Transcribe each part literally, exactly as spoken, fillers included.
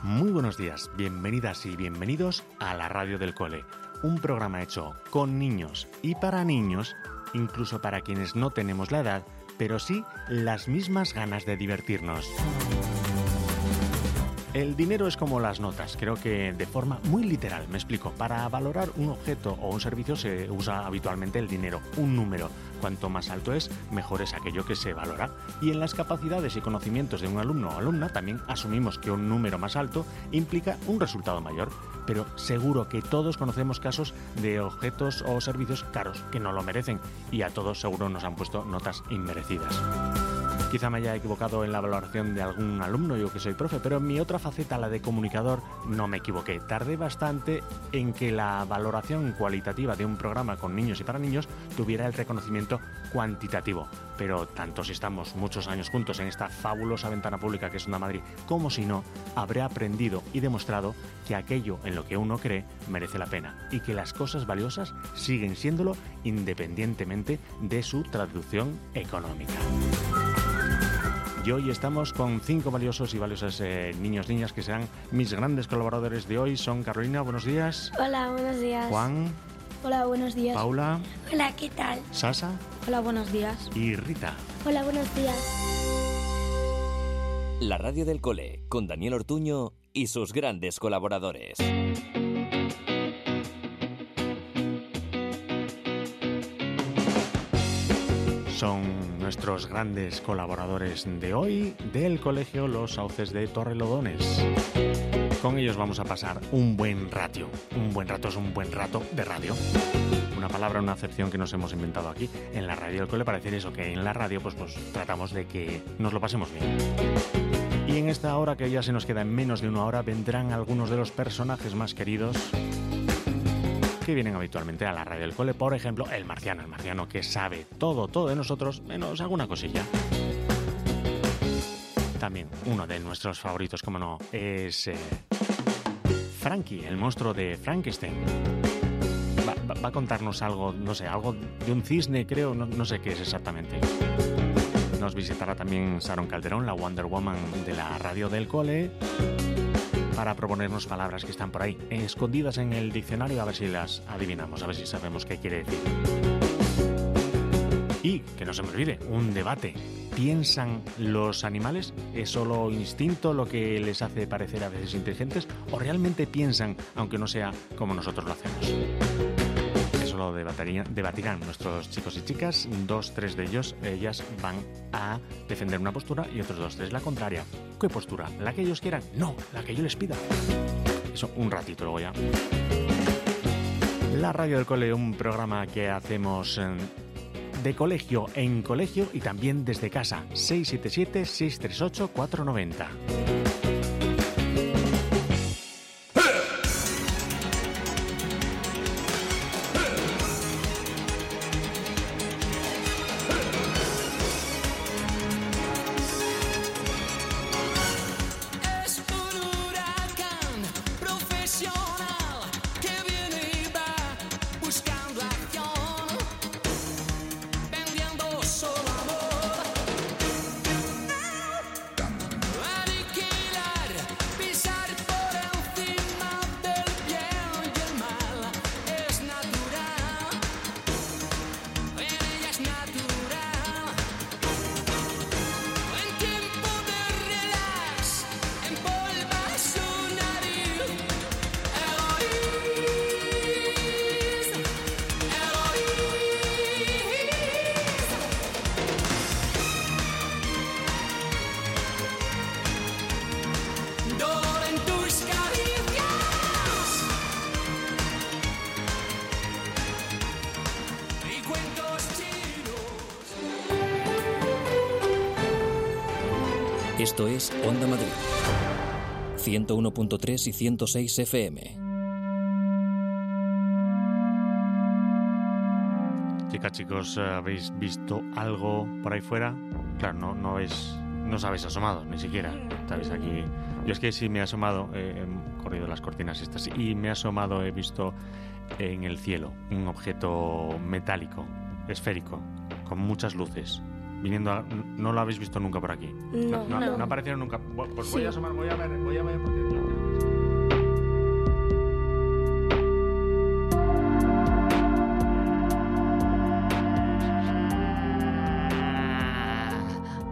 Muy buenos días, bienvenidas y bienvenidos a la Radio del Cole, un programa hecho con niños y para niños, incluso para quienes no tenemos la edad, pero sí las mismas ganas de divertirnos. El dinero es como las notas, creo que de forma muy literal, me explico. Para valorar un objeto o un servicio se usa habitualmente el dinero, un número. Cuanto más alto es, mejor es aquello que se valora. Y en las capacidades y conocimientos de un alumno o alumna también asumimos que un número más alto implica un resultado mayor. Pero seguro que todos conocemos casos de objetos o servicios caros que no lo merecen y a todos seguro nos han puesto notas inmerecidas. Quizá me haya equivocado en la valoración de algún alumno, yo que soy profe, pero en mi otra faceta, la de comunicador, no me equivoqué. Tardé bastante en que la valoración cualitativa de un programa con niños y para niños tuviera el reconocimiento cuantitativo. Pero tanto si estamos muchos años juntos en esta fabulosa ventana pública que es Onda Madrid, como si no, habré aprendido y demostrado que aquello en lo que uno cree merece la pena y que las cosas valiosas siguen siéndolo independientemente de su traducción económica. Y hoy estamos con cinco valiosos y valiosas eh, niños, niñas que serán mis grandes colaboradores de hoy. Son Carolina, buenos días. Hola, buenos días. Juan. Hola, buenos días. Paula. Hola, ¿qué tal? Sasa. Hola, buenos días. Y Rita. Hola, buenos días. La Radio del Cole, con Daniel Ortuño y sus grandes colaboradores. Son nuestros grandes colaboradores de hoy del Colegio Los Sauces de Torrelodones. Con ellos vamos a pasar un buen rato. Un buen rato es un buen rato de radio. Una palabra, una acepción que nos hemos inventado aquí en la Radio del Cole para decir eso, que en la radio pues, pues tratamos de que nos lo pasemos bien. Y en esta hora que ya se nos queda en menos de una hora vendrán algunos de los personajes más queridos que vienen habitualmente a la Radio del Cole. Por ejemplo, el marciano, el marciano que sabe todo, todo de nosotros, menos alguna cosilla. También uno de nuestros favoritos, como no, es eh, Frankie, el monstruo de Frankenstein. Va, va, va a contarnos algo, no sé, algo de un cisne, creo, no, no sé qué es exactamente. Nos visitará también Sharon Calderón, la Wonder Woman de la Radio del Cole, para proponernos palabras que están por ahí, escondidas en el diccionario, a ver si las adivinamos, a ver si sabemos qué quiere decir. Y, que no se me olvide, un debate. ¿Piensan los animales? ¿Es solo instinto lo que les hace parecer a veces inteligentes? ¿O realmente piensan, aunque no sea como nosotros lo hacemos? Eso lo debatirán nuestros chicos y chicas. Dos, tres de ellos, ellas van a defender una postura y otros dos, tres la contraria. ¿Qué postura? ¿La que ellos quieran? No, la que yo les pida. Eso un ratito luego ya. La Radio del Cole, un programa que hacemos de colegio en colegio y también desde casa. seis siete siete, seis tres ocho, cuatro nueve cero. Esto es Onda Madrid, ciento uno punto tres y ciento seis F M. Chicas, chicos, ¿habéis visto algo por ahí fuera? Claro, no, no habéis, no os habéis asomado, ni siquiera. Estáis aquí. Yo es que sí me he asomado, eh, he corrido las cortinas estas, y me he asomado, he visto en el cielo un objeto metálico, esférico, con muchas luces. Viniendo a, no lo habéis visto nunca por aquí. No, no, no, no. no aparecieron nunca. Pues Sí. voy a asomar, voy a ver, voy a ver porque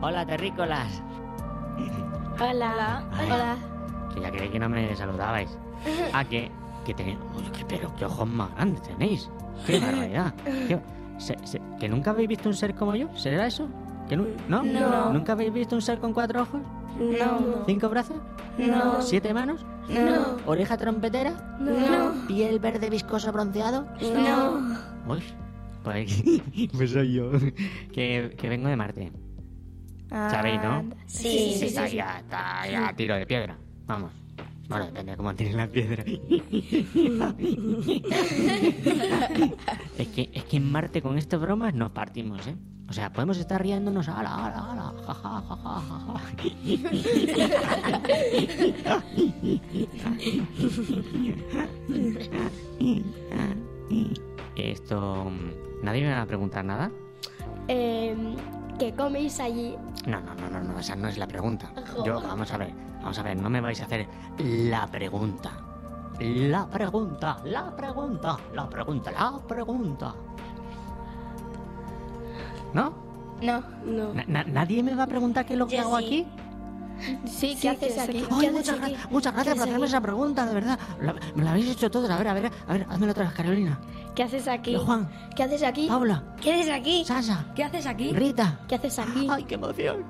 Hola, terrícolas. Hola. Ay, Hola. Que ya creí que no me saludabais. Ah, que, que tenéis... Uy, que, pero qué ojos más grandes tenéis. Qué barbaridad. Qué- se- se- ¿Que nunca habéis visto un ser como yo? ¿Será eso? ¿Que nu- ¿No? No. ¿Nunca habéis visto un ser con cuatro ojos? No. ¿Cinco brazos? No. ¿Siete manos? No. ¿Oreja trompetera? No. ¿Piel verde viscoso bronceado? No. Uy, pues, pues soy yo. Que, que vengo de Marte. ¿Sabéis, no? Sí, sí, está sí. ya, está ya a tiro de piedra. Vamos. Bueno, depende de cómo tires la piedra. es, que, es que en Marte con estas bromas nos partimos, ¿eh? O sea, podemos estar riéndonos. ¡Hala, hala, hala! ¡Ja, ja, ja, ja, ja! Esto... ¿Nadie me va a preguntar nada? Eh, ¿Qué coméis allí? No, no, no, no, no, esa no es la pregunta. Jo. Yo, vamos a ver, vamos a ver, no me vais a hacer la pregunta. La pregunta, la pregunta, la pregunta, la pregunta. ¿No? No. No. Na- na- ¿Nadie me va a preguntar qué es lo que Yo hago sí. aquí? Sí, ¿qué haces aquí? Ay, ¿Qué haces muchas, aquí? gra- muchas gracias por hacerme esa pregunta, de verdad. La- me la habéis hecho todos. A ver, a ver, a ver, házmela otra vez, Carolina. ¿Qué haces aquí? Juan, ¿Qué haces aquí? Paula, ¿Qué haces aquí? Sasha, ¿Qué haces aquí? Rita. ¿Qué haces aquí? ¡Ay, qué emoción!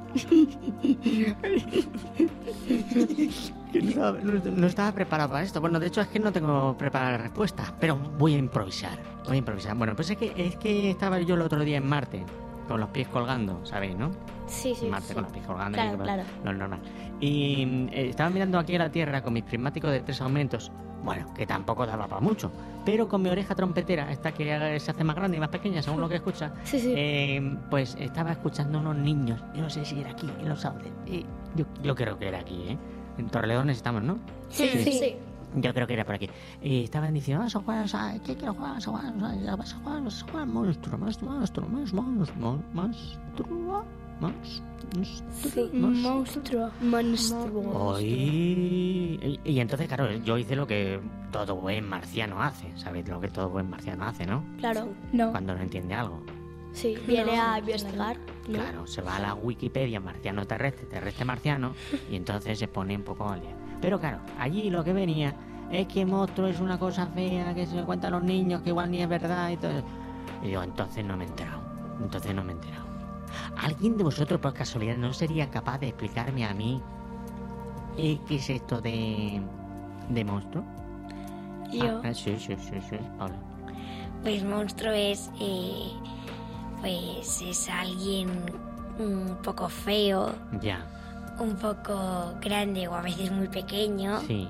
Que no, estaba, no- no estaba preparado para esto. Bueno, de hecho es que no tengo preparada la respuesta, pero voy a improvisar. Voy a improvisar. Bueno, pues es que, es que estaba yo el otro día en Marte, con los pies colgando, ¿sabéis, no? Sí, sí. Marte sí. con los pies colgando. Claro, y con- claro. Lo normal. Y mm, eh, estaba mirando aquí a la Tierra con mis prismáticos de tres aumentos. Bueno, que tampoco daba para mucho. Pero con mi oreja trompetera, esta que eh, se hace más grande y más pequeña según lo que escucha, Sí, sí. eh, pues estaba escuchando unos niños. Yo no sé si era aquí, en Los Sauces. Eh, yo, yo creo que era aquí, ¿eh? En Torrelodones estamos, ¿no? Sí, sí, sí. Yo creo que era por aquí. Y estaban diciendo, vamos a jugar, o sea, ¿qué quiero jugar? Vamos a jugar, o sea, vas a jugar, vas a jugar, monstruo, monstruo, monstruo, monstruo, monstruo, monstruo, monstruo, Monstruo. Monstruo. Ay. Y, y entonces, claro, yo hice lo que todo buen marciano hace. ¿Sabéis lo que todo buen marciano hace, no? Claro. No. Cuando no entiende algo. Sí, viene a investigar. ¿no? Claro, se va a la Wikipedia marciano terrestre, terrestre marciano, y entonces se pone un poco al día. Pero claro, allí lo que venía es que monstruo es una cosa fea, que se le cuenta a los niños, que igual ni es verdad y todo. Y yo, entonces no me he enterado. Entonces no me he enterado. ¿Alguien de vosotros, por casualidad, no sería capaz de explicarme a mí eh, qué es esto de, de monstruo? Yo. Ah, sí, sí, sí, sí, Paula. Pues monstruo es, eh, pues es alguien un poco feo, Ya, un poco grande o a veces muy pequeño. sí.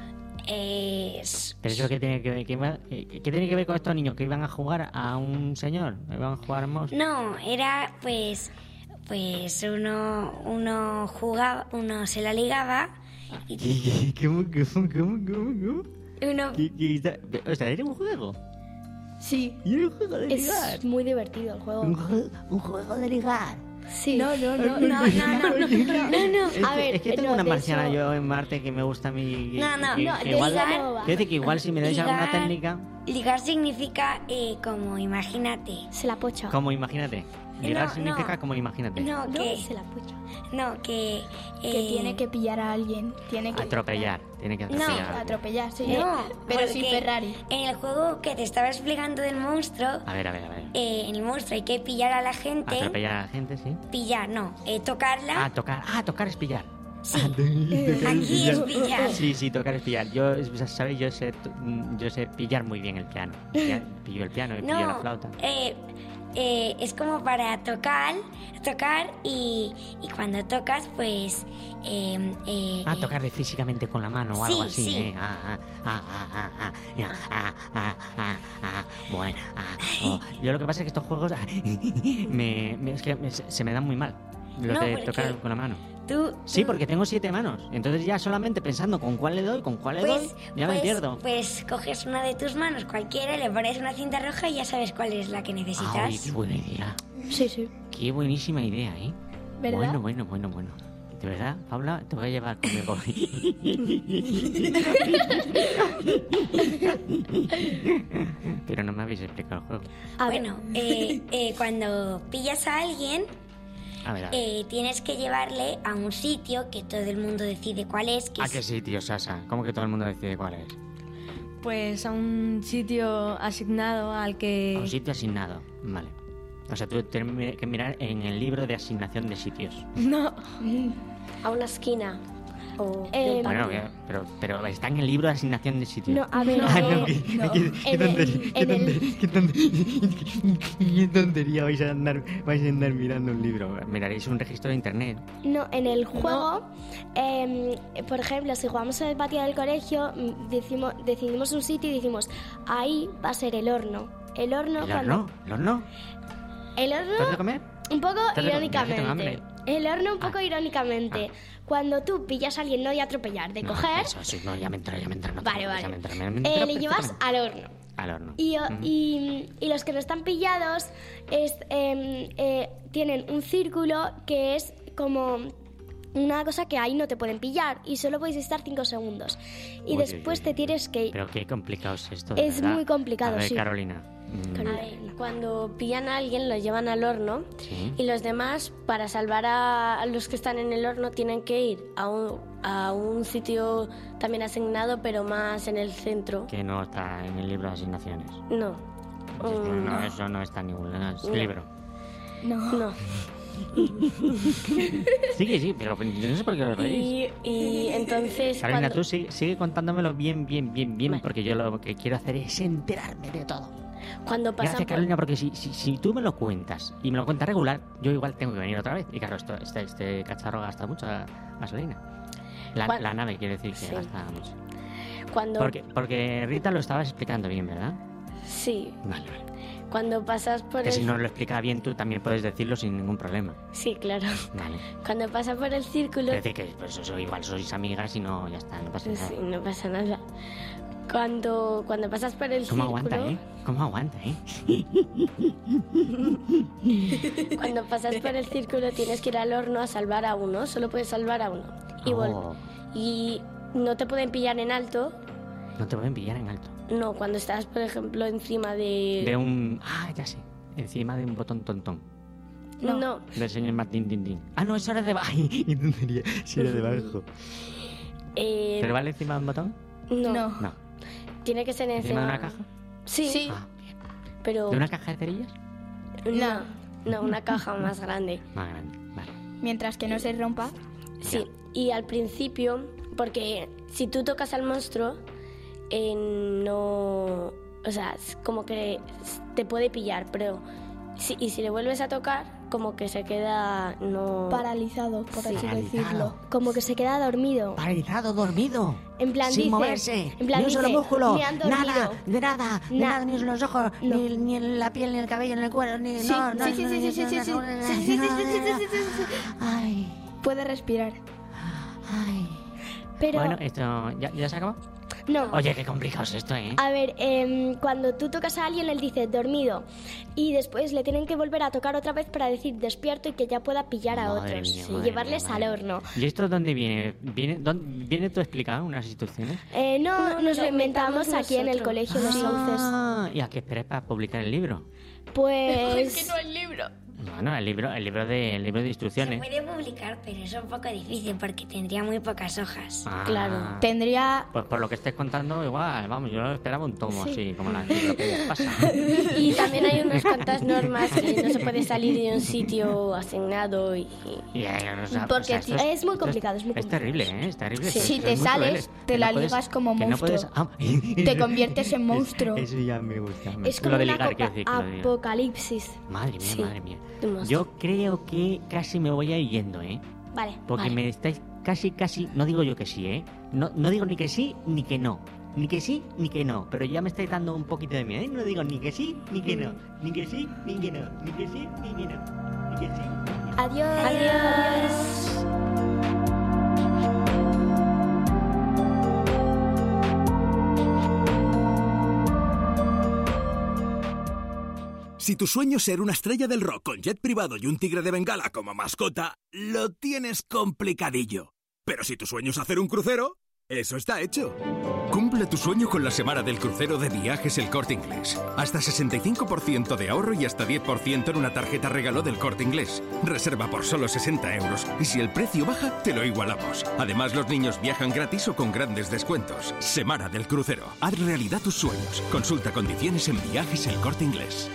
Es, Pero eso que tiene que ver, que iba- eh, ¿qué tiene que ver con estos niños que iban a jugar a un señor? ¿Iban a jugar a monstruo? no, era pues, pues uno, uno jugaba, uno se la ligaba y ¿Cómo, cómo, cómo, cómo, cómo? uno, ¿Qué- qué está- O sea, era un juego. Sí. Y era un juego de ligar. Es muy divertido el juego. Un, jue- un juego de ligar. Sí. No, no, no, no, no, no, no, Es, A que, ver, es que tengo no, una de marciana eso- yo en Marte que me gusta a mí. que- No, no, que- no, que de igual, eso no va. quiero decir que igual si me dais alguna Ligar- técnica, ligar significa eh, como imagínate. Se la pocha. como imagínate. Ligar No, significa no. como imagínate. No, No, que, se la pocha. no, que, Que eh, tiene que pillar a alguien. Tiene que Atropellar. Tiene que No, atropellar. a alguien. atropellar, sí. No, Eh, pero sin porque Ferrari. En el juego que te estaba explicando del monstruo, A ver, a ver, a ver. eh, en el monstruo hay que pillar a la gente. Atropellar a la gente, sí. Pillar, no, eh, tocarla. Ah, tocar. Ah, tocar es pillar. Sí. Aquí es pillar. Sí, sí, tocar es pillar. Yo, ¿sabes? Yo sé, to- yo sé pillar muy bien el piano. Pillar- Pillo el piano y pillo la No, flauta. eh, eh, es como para tocar, tocar y, y cuando tocas, pues. Eh, eh, Ah, eh, tocarle físicamente con la mano o algo Sí, así, sí. ¿eh? Ah, ah, ah, ah, ah, ah, ya, ah, ah, ah, ah, bueno, ah, oh. Yo lo que pasa es que estos juegos ah, me, me- es que me- se se me dan muy mal. Los No, de porque tocar con la mano. Tú, Sí, tú- porque tengo siete manos. Entonces ya solamente pensando con cuál le doy, con cuál le Pues, doy, ya pues, me pierdo. Pues coges una de tus manos, cualquiera, le pones una cinta roja y ya sabes cuál es la que necesitas. Ay, qué buena idea. Sí, sí. Qué buenísima idea, ¿eh? ¿Verdad? Bueno, bueno, bueno, bueno. De verdad, Paula, te voy a llevar conmigo. Pero no me habéis explicado el juego. A ver, Bueno, eh, eh, cuando pillas a alguien, A ver, a ver. eh, tienes que llevarle a un sitio que todo el mundo decide cuál es. Que ¿A es- qué sitio, Sasa? ¿Cómo que todo el mundo decide cuál es? Pues a un sitio asignado al A que... un sitio asignado. Vale. O sea, tú tienes que mirar en el libro de asignación de sitios. No, A una esquina. O Eh, del Bueno, patio. que- pero, pero está en el libro de asignación de sitios. No, a ver, Ah, eh, no, qué- no. qué- qué En el- tontería, qué en el- tontería, qué tontería, qué tontería vais a andar, vais a andar mirando un libro. Miraréis un registro de internet. No, en el juego, eh, por ejemplo, si jugamos en el patio del colegio, mm, decimos, decidimos un sitio y decimos, ahí va a ser el horno. El horno ¿El cuando... horno? ¿El horno? El ¿Te has de horno, comer? un poco ¿Te has de comer? irónicamente. Tengo hambre. El horno un poco Ah. irónicamente. Cuando tú pillas a alguien, no de atropellar, de No, coger, Eso sí, no, ya me entero, ya me entero. No te vale, preocupes, ya vale, me entero, me- me eh, entero le llevas perfectamente. al horno. Al horno. Y, o- Mm. y, y los que no están pillados es, em, eh, tienen un círculo que es como una cosa que ahí no te pueden pillar y solo podéis estar cinco segundos. Y Uy, después uy, te uy, tienes que ir. Pero qué complicado es esto, de Es verdad. muy complicado, A ver, sí. Carolina. mm, A ver, cuando pillan a alguien, lo llevan al horno Sí. y los demás, para salvar a, a los que están en el horno, tienen que ir a un, a un sitio también asignado, pero más en el centro. Que no está en el libro de asignaciones. No. Um, No, eso no está en ningún No. libro. No. no. Sí que sí, pero yo no sé por qué lo reís. Y, y entonces... Carolina, cuando- tú sigue, sigue contándomelo bien, bien, bien, bien, Vale. porque yo lo que quiero hacer es enterarme de todo. Cuando pasan Gracias, por- Carolina, porque si, si, si tú me lo cuentas y me lo cuentas regular, yo igual tengo que venir otra vez. Y claro, esto, este, este cacharro gasta mucha gasolina. La, ¿Cuál? la nave quiere decir que Sí. gasta mucho. Cuando... Porque, porque Rita lo estabas explicando bien, ¿verdad? Sí, Vale, vale. cuando pasas por Que el... si no lo explica bien, tú también puedes decirlo sin ningún problema. Sí, claro. Vale. Cuando pasa por el círculo... Es decir, que pues eso, igual sois amigas y no, ya está, no pasa nada. Sí, no pasa nada. Cuando, cuando pasas por el ¿Cómo círculo... aguanta, eh? ¿Cómo aguanta, eh? Cuando pasas por el círculo tienes que ir al horno a salvar a uno. Solo puedes salvar a uno. Y, vol- Oh, y no te pueden pillar en alto. no te pueden pillar en alto. No, cuando estás, por ejemplo, encima de... De un... Ah, ya sé. Encima de un botón tontón. No. Del señor Martín Tin Tin. Ah, no, eso era debajo. Ay, qué tontería. Sí, era debajo. Eh, ¿Pero vale encima de un botón? no. No. No. Tiene que ser ¿Encima encima... de una caja? Sí, Sí. Ah, bien. pero... ¿De una caja de cerillas? No, no, una caja más grande. Más grande. Vale. Mientras que no se rompa. Sí, y al principio, porque si tú tocas al monstruo, eh, no... O sea, es como que te puede pillar, pero... Si, y si le vuelves a tocar, como que se queda... no Paralizado, por Sí. así Paralizado. decirlo. Como que se queda dormido. Paralizado, dormido. En plan, sin dice- moverse. en plan, ni un solo dice, músculo. me han dormido. Nada, de nada. De Na- nada, ni en los ojos, No. ni, ni en la piel, ni en el cabello, ni en el cuero, ni... Sí, no, no, sí, sí, no, sí, no, sí, no, sí, no, sí, no, sí, no, sí, sí, sí, no, sí, sí, no, sí, sí, sí, sí. Ay, Puede respirar. ay. Pero, Bueno, esto... ¿Ya, ya se acabó? no. Oye, qué complicado es esto, ¿eh? A ver, em, cuando tú tocas a alguien, él dice dormido. Y después le tienen que volver a tocar otra vez para decir despierto y que ya pueda pillar a Madre otros. mía, y madre llevarles mía, al madre horno. mía. ¿Y esto dónde viene? ¿Viene, dónde, ¿viene todo explicado, unas instrucciones? Eh, no, No, nos lo lo inventamos inventamos aquí en el nosotros. colegio, los sauces. Ah, ¿y a qué esperas para publicar el libro? Pues. hay libro. Bueno, el libro, el libro de, el libro de Se instrucciones. puede publicar, pero es un poco difícil porque tendría muy pocas hojas. Ah, Claro. Tendría. Pues por lo que estés contando, igual, vamos, yo esperaba un tomo así, como la enciclopedia pasa. Y también hay unas cuantas normas que no se puede salir de un sitio asignado y... Y, eh, o sea, Porque esto es, es muy esto complicado, es muy Es complicado. terrible, ¿eh? Es terrible. Sí. esto Si es te muy sales, cruel. te Que la no puedes- ligas como que no puedes- monstruo. ah, Te conviertes en monstruo. Eso ya me gusta. me- Es como lo de una ligar, copa- quiero decir que lo diga. apocalipsis. Madre mía, Sí. madre mía. de monstruo. Yo creo que casi me voy a ir yendo, ¿eh? Vale. Porque Vale. me estáis casi, casi... No digo yo que sí, ¿eh? No, no digo ni que sí, ni que no. Ni que sí, ni que no. Pero ya me estáis dando un poquito de miedo, ¿eh? No digo ni que sí, ni que no. Ni que sí, ni que no. Ni que sí, ni que no. Ni que sí, ni que no. Adiós. Adiós. Si tu sueño es ser una estrella del rock con jet privado y un tigre de Bengala como mascota, lo tienes complicadillo. Pero si tu sueño es hacer un crucero, Eso está hecho. Cumple tu sueño con la semana del crucero de Viajes El Corte Inglés. Hasta sesenta y cinco por ciento de ahorro y hasta diez por ciento en una tarjeta regalo del Corte Inglés. Reserva por solo sesenta euros y si el precio baja, te lo igualamos. Además, los niños viajan gratis o con grandes descuentos. Semana del crucero. Haz realidad tus sueños. Consulta condiciones en Viajes El Corte Inglés.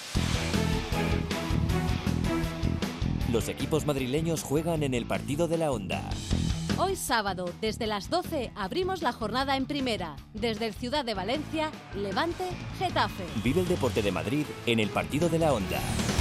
Los equipos madrileños juegan en el partido de la Onda. Hoy sábado, desde las doce, abrimos la jornada en primera. Desde el Ciudad de Valencia, Levante, Getafe. Vive el deporte de Madrid en el partido de la Onda.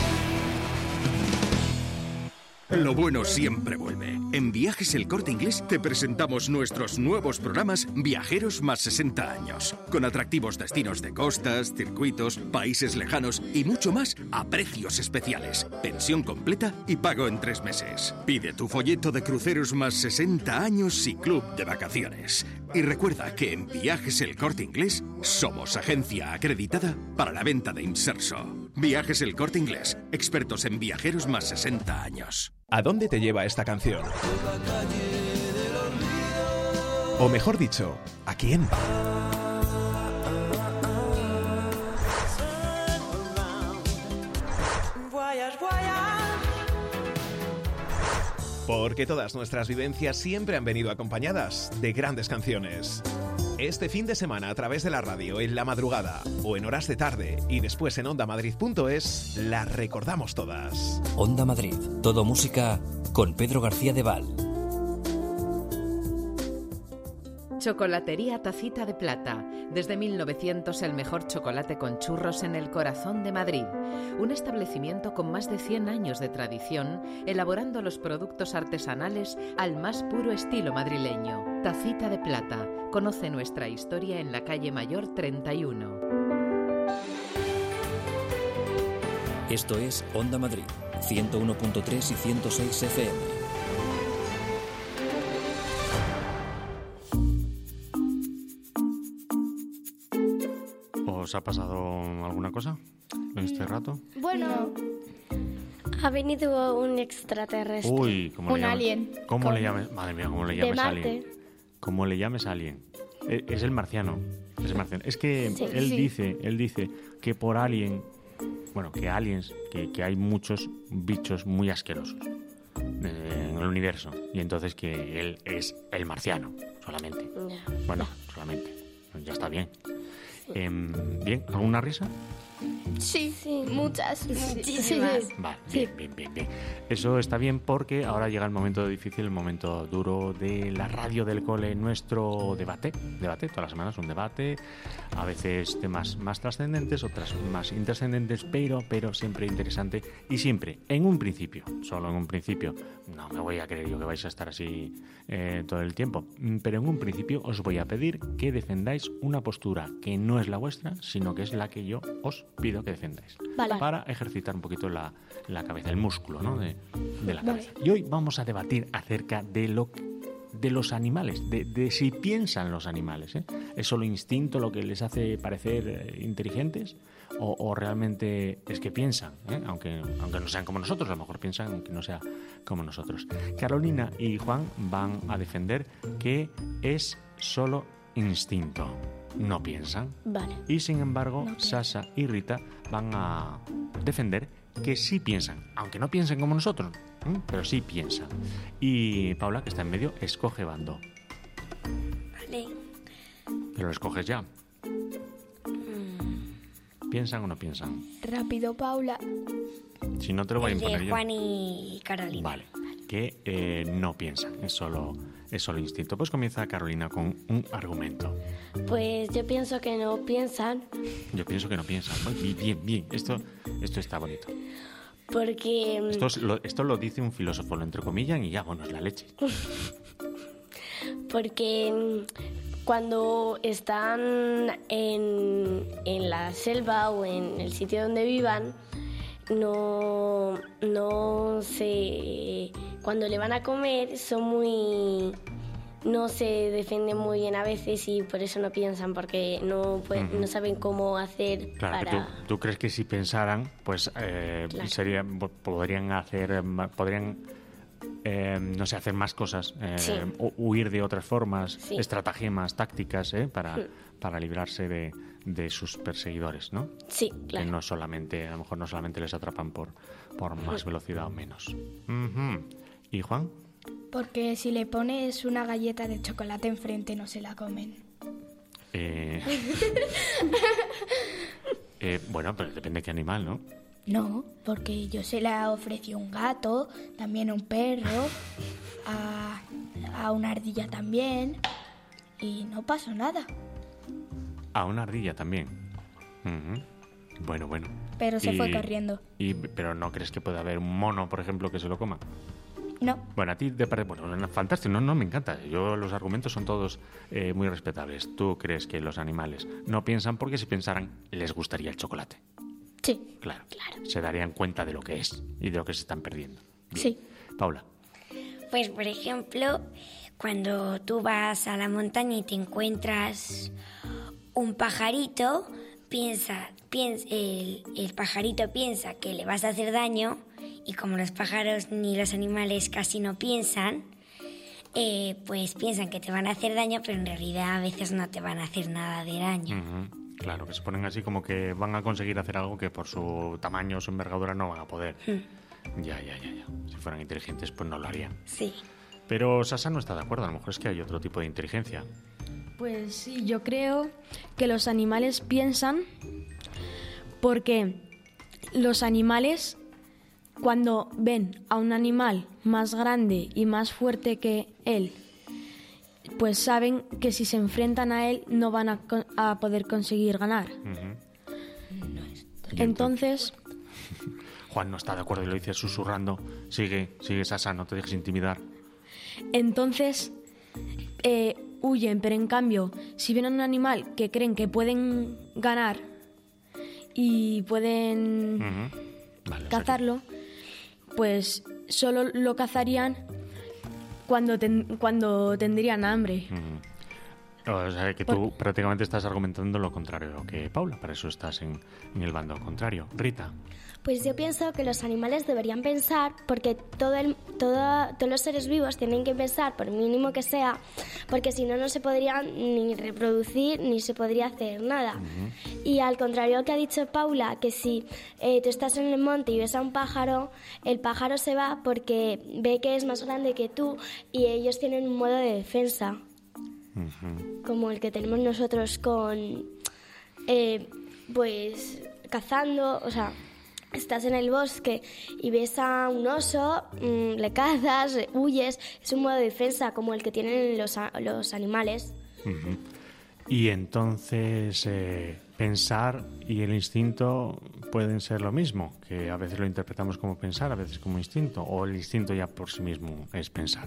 Lo bueno siempre vuelve. En Viajes El Corte Inglés te presentamos nuestros nuevos programas Viajeros más sesenta años, con atractivos destinos de costas, circuitos, países lejanos y mucho más a precios especiales. Pensión completa y pago en tres meses. Pide tu folleto de cruceros más sesenta años y club de vacaciones. Y recuerda que en Viajes El Corte Inglés somos agencia acreditada para la venta de inserso. Viajes El Corte Inglés, expertos en viajeros más sesenta años. ¿A dónde te lleva esta canción? O mejor dicho, ¿a quién va? Porque todas nuestras vivencias siempre han venido acompañadas de grandes canciones. Este fin de semana a través de la radio, en la madrugada o en horas de tarde y después en onda madrid punto es, las recordamos todas. Onda Madrid, todo música con Pedro García de Val. Chocolatería Tacita de Plata. Desde mil novecientos el mejor chocolate con churros en el corazón de Madrid. Un establecimiento con más de cien años de tradición, elaborando los productos artesanales al más puro estilo madrileño. Tacita de Plata. Conoce nuestra historia en la calle Mayor treinta y uno. Esto es Onda Madrid, ciento uno punto tres y ciento seis F M. ¿Os ha pasado alguna cosa en este rato? Bueno, ha venido un extraterrestre. Uy, ¿cómo un le llames? alien. ¿Cómo Con- le llames? Madre mía, ¿cómo le De llames a Marte. alguien? ¿Cómo le llames a alguien? E- Es el marciano. Es el marciano. Es que Sí, él sí. dice, él dice que por alien, bueno, que aliens, que, que hay muchos bichos muy asquerosos eh, en el universo. Y entonces que él es el marciano, solamente. Bueno, solamente. Ya está bien. Em, bien, ¿alguna risa? Sí, muchas. Muchísimas. Vale, bien, bien, bien, bien. Eso está bien porque ahora llega el momento difícil, el momento duro de la radio del cole, nuestro debate. Debate, todas las semanas un debate, a veces temas más trascendentes, otras más intrascendentes, pero, pero siempre interesante y siempre en un principio, solo en un principio. No me voy a creer yo que vais a estar así eh, todo el tiempo, Mm, pero en un principio os voy a pedir que defendáis una postura que no es la vuestra, sino que es la que yo os pido que defendáis. Vale. Para ejercitar un poquito la, la cabeza, el músculo, ¿no? de, de la Vale. cabeza. Y hoy vamos a debatir acerca de lo de los animales, de, de si piensan los animales. ¿eh? ¿Es solo instinto lo que les hace parecer eh, inteligentes? O, o realmente es que piensan, ¿eh? aunque, aunque no sean como nosotros, a lo mejor piensan aunque no sea como nosotros. Carolina y Juan van a defender que es solo instinto, no piensan. Vale. Y sin embargo, Sasa y Rita van a defender que sí piensan, aunque no piensen como nosotros, ¿eh? pero sí piensan. Y Paula, que está en medio, escoge bando. Vale. Pero lo escoges ya. ¿Piensan o no piensan? Rápido, Paula. Si no, te lo voy a El imponer de yo. Juan y Carolina. Vale, que eh, no piensan, es solo, es solo instinto. Pues comienza Carolina con un argumento. Pues yo pienso que no piensan Yo pienso que no piensan. Muy Bien, bien, bien. Esto, esto está bonito. porque... Esto, es lo, esto lo dice un filósofo, lo entrecomillan y ya, bueno, es la leche. Porque mm, cuando están en, en la selva o en el sitio donde vivan, no, no se... Cuando le van a comer son muy... No se defienden muy bien a veces y por eso no piensan, porque no, pueden- Ujú. no saben cómo hacer Claro, que para... tú, tú crees que si pensaran, pues eh, Claro. sería, po- podrían hacer, eh, ma- podrían eh, no sé, hacer más cosas, eh, Sí. hu- huir de otras formas, Sí. estratagemas, tácticas, ¿eh? para, Sí. para librarse de, de sus perseguidores, ¿no? Sí, claro. Que no solamente, a lo mejor no solamente les atrapan por, por más velocidad o menos. Ujú. ¿Y Juan? Porque si le pones una galleta de chocolate enfrente no se la comen. Eh, eh, bueno, pero depende de qué animal, ¿no? No, porque yo se la ofrecí a un gato, también a un perro, a, a una ardilla también, y no pasó nada. A una ardilla también. Ujú. Bueno, bueno. Pero se Y- fue corriendo. Y, ¿Pero no crees que puede haber un mono, por ejemplo, que se lo coma? No. Bueno, a ti te parece... Bueno, fantástico, no, no, me encanta. Yo, los argumentos son todos eh, muy respetables. ¿Tú crees que los animales no piensan porque si pensaran les gustaría el chocolate? Sí. Claro. claro. Se darían cuenta de lo que es y de lo que se están perdiendo. Bien. Sí. Paula. Pues, por ejemplo, cuando tú vas a la montaña y te encuentras un pajarito, piensa, piensa el, el pajarito piensa que le vas a hacer daño, y como los pájaros ni los animales casi no piensan, eh, pues piensan que te van a hacer daño, pero en realidad a veces no te van a hacer nada de daño. Ujú. Claro, que se ponen así como que van a conseguir hacer algo que por su tamaño o su envergadura no van a poder. Mm. Ya, ya, ya, ya. Si fueran inteligentes, pues no lo harían. Sí. Pero Sasa no está de acuerdo. A lo mejor es que hay otro tipo de inteligencia. Pues sí, yo creo que los animales piensan porque los animales, cuando ven a un animal más grande y más fuerte que él, pues saben que si se enfrentan a él no van a, con- a poder conseguir ganar. Ujú. Entonces, Juan no está de acuerdo y lo dice susurrando. Sigue, sigue Sasa, no te dejes intimidar. entonces eh, huyen, pero en cambio, si ven a un animal que creen que pueden ganar y pueden Ujú. Vale, o sea que- cazarlo, pues solo lo cazarían cuando, ten- cuando tendrían hambre. Ujú. O sea que tú prácticamente estás argumentando lo contrario que Paula. Para eso estás en, en el bando contrario. Rita. Pues yo pienso que los animales deberían pensar, porque todo el, todo- todos los seres vivos tienen que pensar, por mínimo que sea, porque si no, no se podrían ni reproducir ni se podría hacer nada. Y al contrario que ha dicho Paula, que si eh, tú estás en el monte y ves a un pájaro, el pájaro se va porque ve que es más grande que tú y ellos tienen un modo de defensa, Ujú. como el que tenemos nosotros con, eh, pues, cazando, o sea... Estás en el bosque y ves a un oso, mmm, le cazas, huyes. Es un modo de defensa como el que tienen los, a- los animales. Ujú. Y entonces eh, pensar y el instinto pueden ser lo mismo, que a veces lo interpretamos como pensar, a veces como instinto, o el instinto ya por sí mismo es pensar.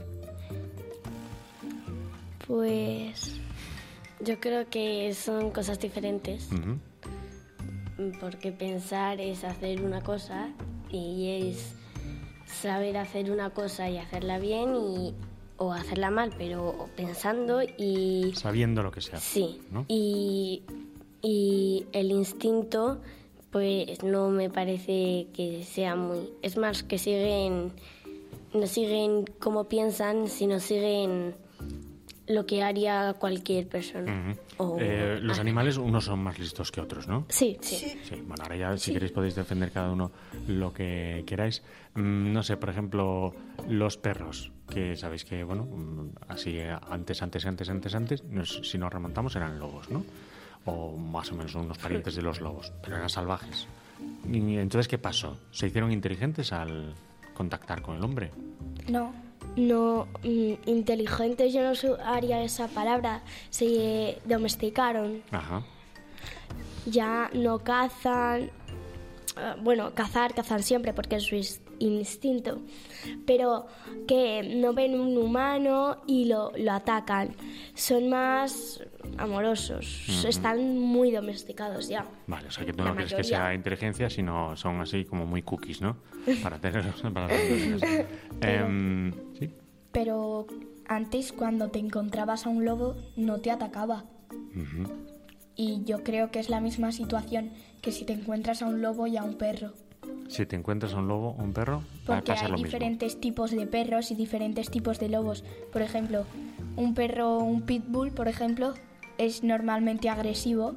Pues yo creo que son cosas diferentes, Ujú. porque pensar es hacer una cosa y es saber hacer una cosa y hacerla bien y, o hacerla mal, pero pensando y... Sabiendo lo que se hace. Sí, ¿no? y, y el instinto pues no me parece que sea muy... Es más que siguen, no siguen como piensan, sino siguen lo que haría cualquier persona. Ujú. O- Eh, los animales, unos son más listos que otros, ¿no? Sí, sí. Sí, bueno, ahora ya si Sí. queréis podéis defender cada uno lo que queráis. Mm, no sé, por ejemplo, los perros, que sabéis que, bueno, mm, así eh, antes, antes, antes, antes, antes, nos- si nos remontamos eran lobos, ¿no? O más o menos unos parientes de los lobos, pero eran salvajes. Y entonces, ¿qué pasó? ¿Se hicieron inteligentes al contactar con el hombre? No. No, mm, inteligentes yo no usaría esa palabra. Se domesticaron. Ajá. Ya no cazan. eh, Bueno, cazar, cazan siempre porque es su is- instinto. Pero que no ven un humano y lo, lo atacan. Son más amorosos. Ujú. Están muy domesticados ya. Vale, o sea que tú La no crees que mayoría. sea inteligencia, sino son así como muy cookies, ¿no? Para tenerlos para las cosas. Em, sí. Pero antes, cuando te encontrabas a un lobo, no te atacaba. Ujú. Y yo creo que es la misma situación que si te encuentras a un lobo y a un perro. Si te encuentras un lobo o un perro, va a Porque pasar hay lo mismo. diferentes tipos de perros y diferentes tipos de lobos. Por ejemplo, un perro, un pitbull, por ejemplo, es normalmente agresivo.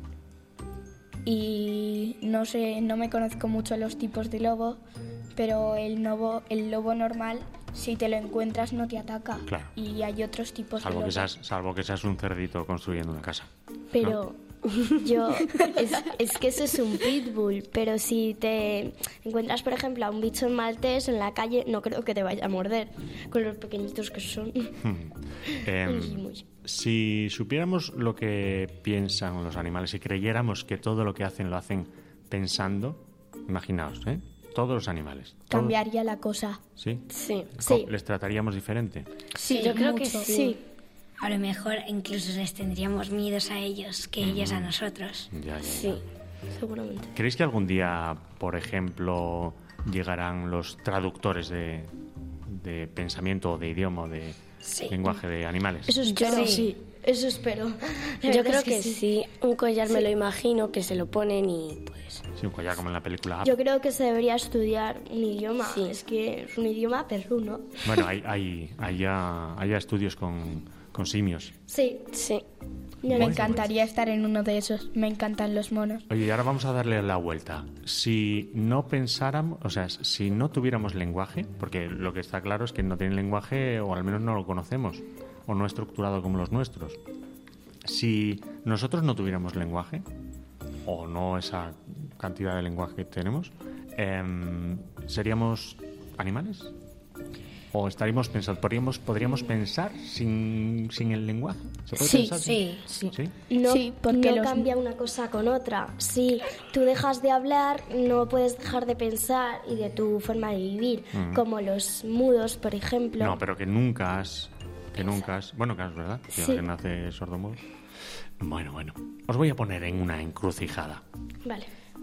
Y no sé, no me conozco mucho los tipos de lobo, pero el lobo, el lobo normal, si te lo encuentras, no te ataca. Claro. Y hay otros tipos Salvo de que, lobos. seas, salvo que seas un cerdito construyendo una casa. Pero yo, es, es que eso es un pitbull, pero si te encuentras, por ejemplo, a un bicho maltés en la calle, no creo que te vaya a morder, con los pequeñitos que son. Eh, Sí, muy. si supiéramos lo que piensan los animales y creyéramos que todo lo que hacen lo hacen pensando, imaginaos, ¿eh? Todos los animales. todos- Cambiaría la cosa. ¿Sí? Sí. Co- ¿Les trataríamos diferente? Sí, yo creo que mucho. sí. A lo mejor incluso les tendríamos miedos a ellos que ellos a nosotros. Ya, ya, ya. Sí, seguramente. ¿Creéis que algún día, por ejemplo, llegarán los traductores de, de pensamiento o de idioma o de Sí. lenguaje de animales? Eso espero, Sí. sí. Eso espero. La Yo verdad creo es que, sí. Un collar me lo imagino que se lo ponen y pues... Sí, un collar como en la película Up. Yo creo que se debería estudiar un idioma. Sí. Es que es un idioma perruno. Bueno, hay, hay, hay, ya, hay ya estudios con, con simios. Sí. Sí. Me encantaría estar en uno de esos. Me encantan los monos. Oye, y ahora vamos a darle la vuelta. Si no pensáramos, o sea, si no tuviéramos lenguaje, porque lo que está claro es que no tienen lenguaje o al menos no lo conocemos, o no estructurado como los nuestros. Si nosotros no tuviéramos lenguaje, o no esa cantidad de lenguaje que tenemos, em, ¿seríamos animales? ¿O estaríamos pensando, podríamos, podríamos pensar sin, sin el lenguaje? ¿Se puede Sí, pensar sin- Sí. ¿Sí? No, Sí, porque no los- cambia una cosa con otra. Si tú dejas de hablar, no puedes dejar de pensar y de tu forma de vivir. Ujú. Como los mudos, por ejemplo. No, pero que nunca has... Que nunca has... Bueno, que es verdad. Que Sí. alguien nace sordomudo. Bueno, bueno. Os voy a poner en una encrucijada. Vale.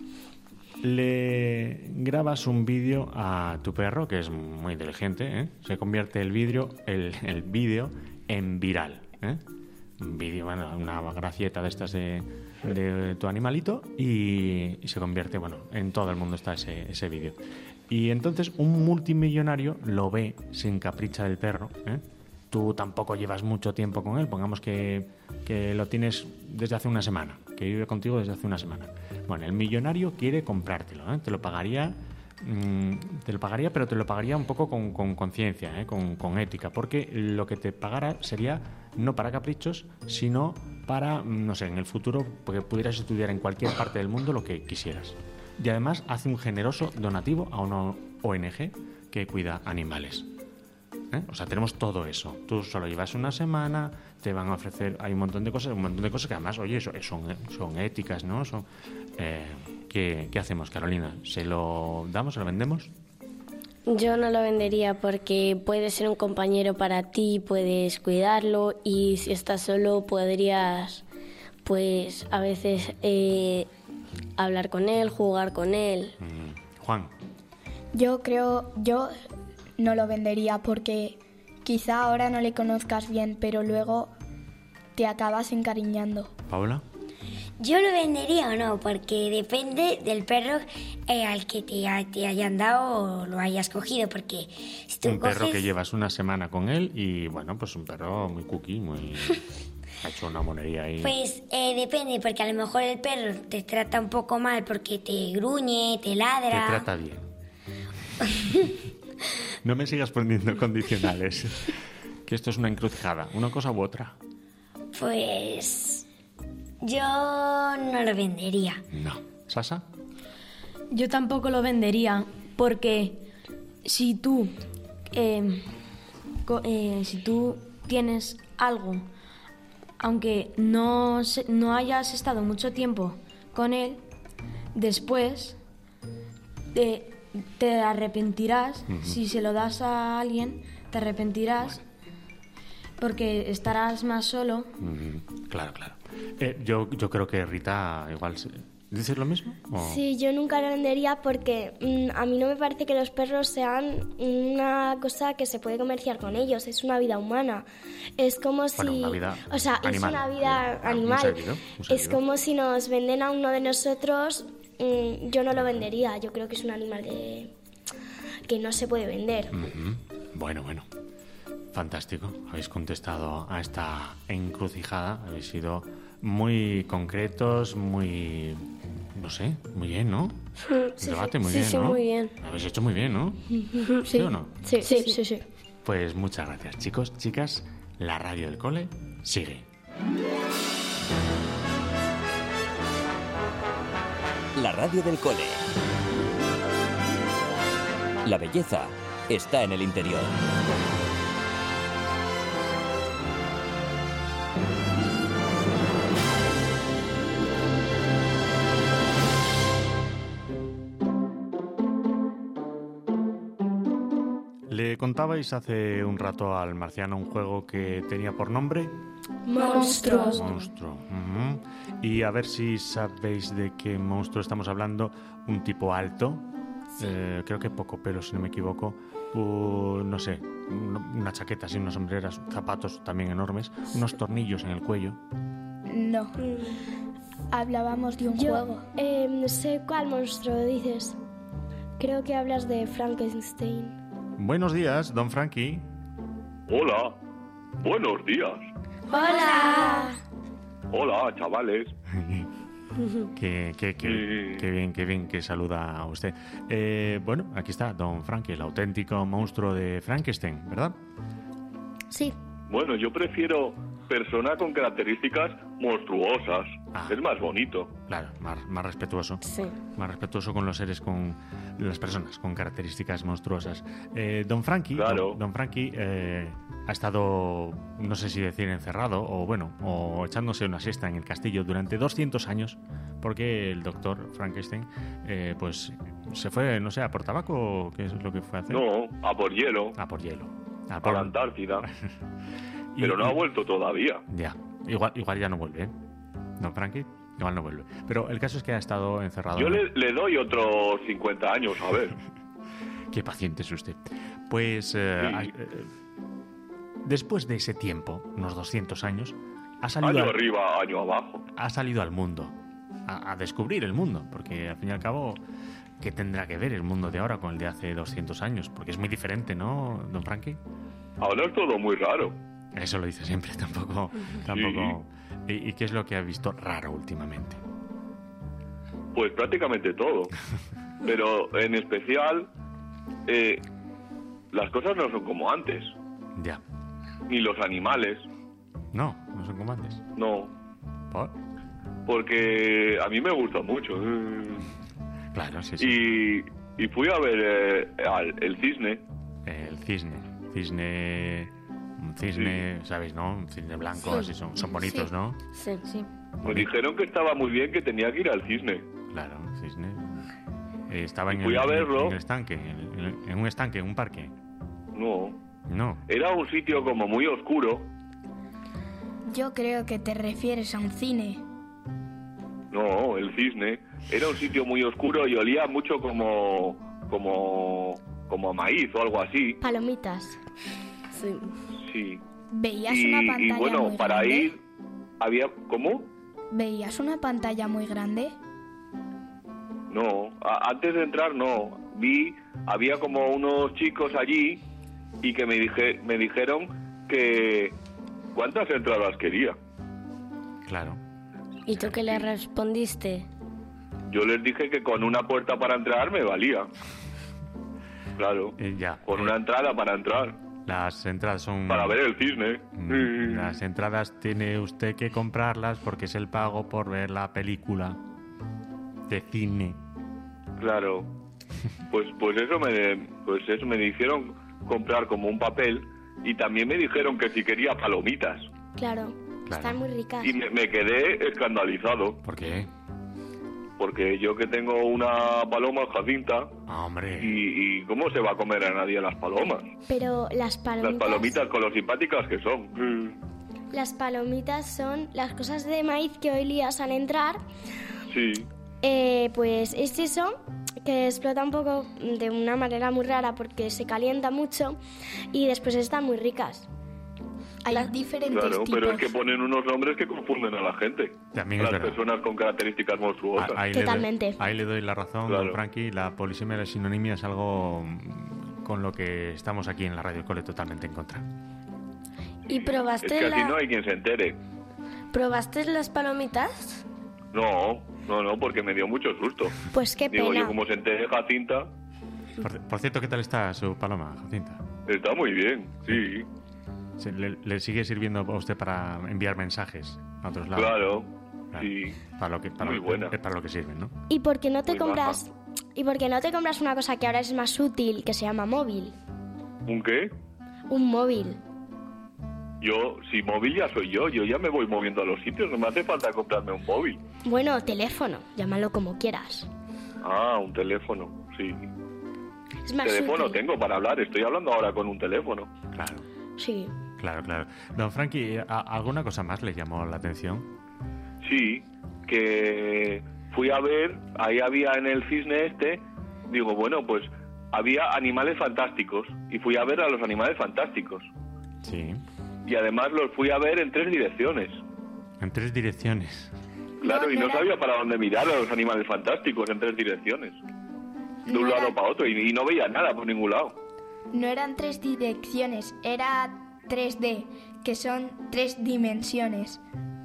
Le grabas un vídeo a tu perro, que es muy inteligente, ¿eh? Se convierte el vídeo el, el vídeo en viral, ¿eh? Un vídeo, bueno, una gracieta de estas de, de tu animalito y, y se convierte, bueno, en todo el mundo está ese, ese vídeo. Y entonces un multimillonario lo ve, se encapricha del perro, ¿eh? Tú tampoco llevas mucho tiempo con él, pongamos que, que lo tienes desde hace una semana, que vive contigo desde hace una semana. Bueno, el millonario quiere comprártelo, ¿eh? Te lo pagaría, mm, te lo pagaría, pero te lo pagaría un poco con con conciencia, ¿eh? con, con ética, porque lo que te pagara sería no para caprichos, sino para, mm, no sé, en el futuro, porque pudieras estudiar en cualquier parte del mundo lo que quisieras. Y además hace un generoso donativo a una O N G que cuida animales. ¿Eh? O sea, tenemos todo eso. Tú solo llevas una semana, te van a ofrecer, hay un montón de cosas, un montón de cosas que además, oye, son, son, son éticas, ¿no? Son, eh, ¿qué, ¿Qué hacemos, Carolina? ¿Se lo damos, se lo vendemos? Yo no lo vendería porque puede ser un compañero para ti, puedes cuidarlo y si estás solo podrías, pues, a veces eh, hablar con él, jugar con él. Mm, Juan. Yo creo, yo no lo vendería porque quizá ahora no le conozcas bien, pero luego te acabas encariñando. ¿Paola? Yo lo vendería o no, porque depende del perro eh, al que te, ha- te hayan dado o lo hayas cogido, porque si tú Un perro coges- que llevas una semana con él y, bueno, pues un perro muy cookie, muy... ha hecho una monería ahí. Pues eh, depende, porque a lo mejor el perro te trata un poco mal porque te gruñe, te ladra. Te trata bien. No me sigas poniendo condicionales. Que esto es una encrucijada, una cosa u otra. Pues yo no lo vendería. No. ¿Sasa? Yo tampoco lo vendería porque si tú, eh, co- eh, si tú tienes algo, aunque no, se- no hayas estado mucho tiempo con él, después te, te arrepentirás. Ujú. Si se lo das a alguien, te arrepentirás porque estarás más solo. Mm, claro, claro. Eh, yo, yo creo que Rita igual... se- ¿Dices lo mismo? ¿O- Sí, yo nunca lo vendería porque mm, a mí no me parece que los perros sean una cosa que se puede comerciar con ellos. Es una vida humana. Es como si... Bueno, una vida o sea, animal. es una vida Ah, un animal. ser vivo, un ser Es vivo. como si nos venden a uno de nosotros mm, yo no lo vendería. Yo creo que es un animal que, que no se puede vender. Uh-huh. Bueno, bueno. Fantástico. Habéis contestado a esta encrucijada. Habéis sido muy concretos, muy... No sé, muy bien, ¿no? Sí, Debate sí, muy sí, bien, sí, ¿no? muy bien. Lo habéis hecho muy bien, ¿no? Sí. ¿Sí o no? Sí, sí, sí, sí. Pues muchas gracias, chicos, chicas. La radio del cole sigue. La radio del cole. La belleza está en el interior. Le contabais hace un rato al marciano un juego que tenía por nombre... Monstruos. Monstruo. Uh-huh. Y a ver si sabéis de qué monstruo estamos hablando. Un tipo alto, sí. eh, creo que poco pelo, si no me equivoco. Uh, no sé, una chaqueta así, unas sombreras, zapatos también enormes, unos tornillos en el cuello. No. Hablábamos de un Yo, juego. Eh, no sé cuál monstruo dices. Creo que hablas de Frankenstein. Buenos días, don Frankie. Hola, buenos días. Hola. Hola, chavales. Qué, qué, qué, qué bien, qué bien que saluda a usted. Eh, bueno, aquí está don Frankie, el auténtico monstruo de Frankenstein, ¿verdad? Sí. Bueno, yo prefiero persona con características monstruosas. Ah, es más bonito. Claro, más, más respetuoso. Sí. Más respetuoso con los seres, con las personas con características monstruosas. Eh, don Frankie, claro. don, don Frankie eh, ha estado, no sé si decir encerrado, o bueno, o echándose una siesta en el castillo durante doscientos años, porque el doctor Frankenstein, eh, pues, se fue, no sé, a por tabaco, ¿qué es lo que fue a hacer? No, a por hielo. A por hielo. A, por... a la Antártida. y, Pero no ha vuelto todavía. Ya, igual, igual ya no vuelve, ¿eh? Don Frankie, igual no vuelve. Pero el caso es que ha estado encerrado. Yo le, le doy otros cincuenta años, a ver. Qué paciente es usted. Pues eh, sí. eh, después de ese tiempo, unos doscientos años, ha salido año al, arriba, año abajo. Ha salido al mundo, a, a descubrir el mundo, porque al fin y al cabo, ¿qué tendrá que ver el mundo de ahora con el de hace doscientos años? Porque es muy diferente, ¿no, don Frankie? Ahora es todo muy raro. Eso lo dice siempre, tampoco... tampoco... Sí. ¿Y, ¿Y qué es lo que ha visto raro últimamente? Pues prácticamente todo. Pero en especial, eh, las cosas no son como antes. Ya. Ni los animales. No, no son como antes. No. ¿Por? Porque a mí me gusta mucho. Claro, sí, sí. Y, y fui a ver eh, al, el cisne. El cisne. Cisne... Un cisne, sí. ¿Sabéis, no? Un cisne blanco, sí. Así son, son bonitos, sí. ¿no? Sí, sí. Me dijeron que estaba muy bien, que tenía que ir al cisne. Claro, cisne. Eh, estaba en fui el, a verlo. En el estanque, en, en, en un estanque, en un parque. No. No. Era un sitio como muy oscuro. Yo creo que te refieres a un cine. No, el cisne. Era un sitio muy oscuro y olía mucho como... como... como a maíz o algo así. Palomitas. Sí. Sí. ¿Veías y, una pantalla y bueno, muy para grande? ir había... ¿Cómo? ¿Veías una pantalla muy grande? No, a, antes de entrar no. Vi, había como unos chicos allí y que me dije, me dijeron que cuántas entradas quería. Claro. ¿Y tú qué le respondiste? Yo les dije que con una puerta para entrar me valía. Claro. Eh, ya. Con eh, una entrada para entrar. Las entradas son... Para ver el cisne. Mm, las entradas tiene usted que comprarlas porque es el pago por ver la película de cine. Claro. Pues pues eso me pues eso me hicieron comprar como un papel y también me dijeron que si quería palomitas. Claro, claro. Están muy ricas. Y me, me quedé escandalizado. ¿Por qué? Porque yo que tengo una paloma Jacinta, ah, hombre. Y, y ¿cómo se va a comer a nadie las palomas? Pero las palomitas... Las palomitas con lo simpáticas que son. Las palomitas son las cosas de maíz que hoy lías al entrar. Sí. Eh, pues es eso, que explota un poco de una manera muy rara porque se calienta mucho y después están muy ricas. Hay diferentes Claro, tipos. pero es que ponen unos nombres que confunden a la gente. También a es las verdad. personas con características monstruosas. Ahí le doy- ahí le doy la razón, Claro. don Frankie. La polisemia y la sinonimia es algo mm, con lo que estamos aquí en la Radio Cole totalmente en contra. ¿Y Es probaste, que así la- no hay quien se entere. probaste las palomitas? No, no, no, porque me dio mucho susto. Pues qué Digo, pena. yo como se entere Jacinta, Por, por cierto, ¿qué tal está su paloma, Jacinta? está muy bien, sí. ¿Se- le, le sigue sirviendo a usted para enviar mensajes a otros lados? Claro, Claro. sí. Para lo que, para Muy lo, buena. Es para lo que sirven, ¿no? ¿Y por qué no te Muy compras y por qué no te compras una cosa que ahora es más útil, que se llama móvil? ¿Un qué? Un móvil. Yo, si móvil ya soy yo, yo ya me voy moviendo a los sitios, no me hace falta comprarme un móvil. Bueno, teléfono, llámalo como quieras. Ah, un teléfono, sí. Es más Teléfono útil. tengo para hablar, estoy hablando ahora con un teléfono. Claro, Sí. claro, claro. Don Frankie, ¿a- ¿alguna cosa más le llamó la atención? Sí, que fui a ver, ahí había en el cisne este, digo, bueno, pues había animales fantásticos y fui a ver a los animales fantásticos. Sí. Y además los fui a ver en tres direcciones. En tres direcciones. Claro, No, y no no era- sabía para dónde mirar a los animales fantásticos en tres direcciones. De un No lado era- para otro y, y no veía nada por ningún lado. No eran tres direcciones, era tres D, que son tres dimensiones.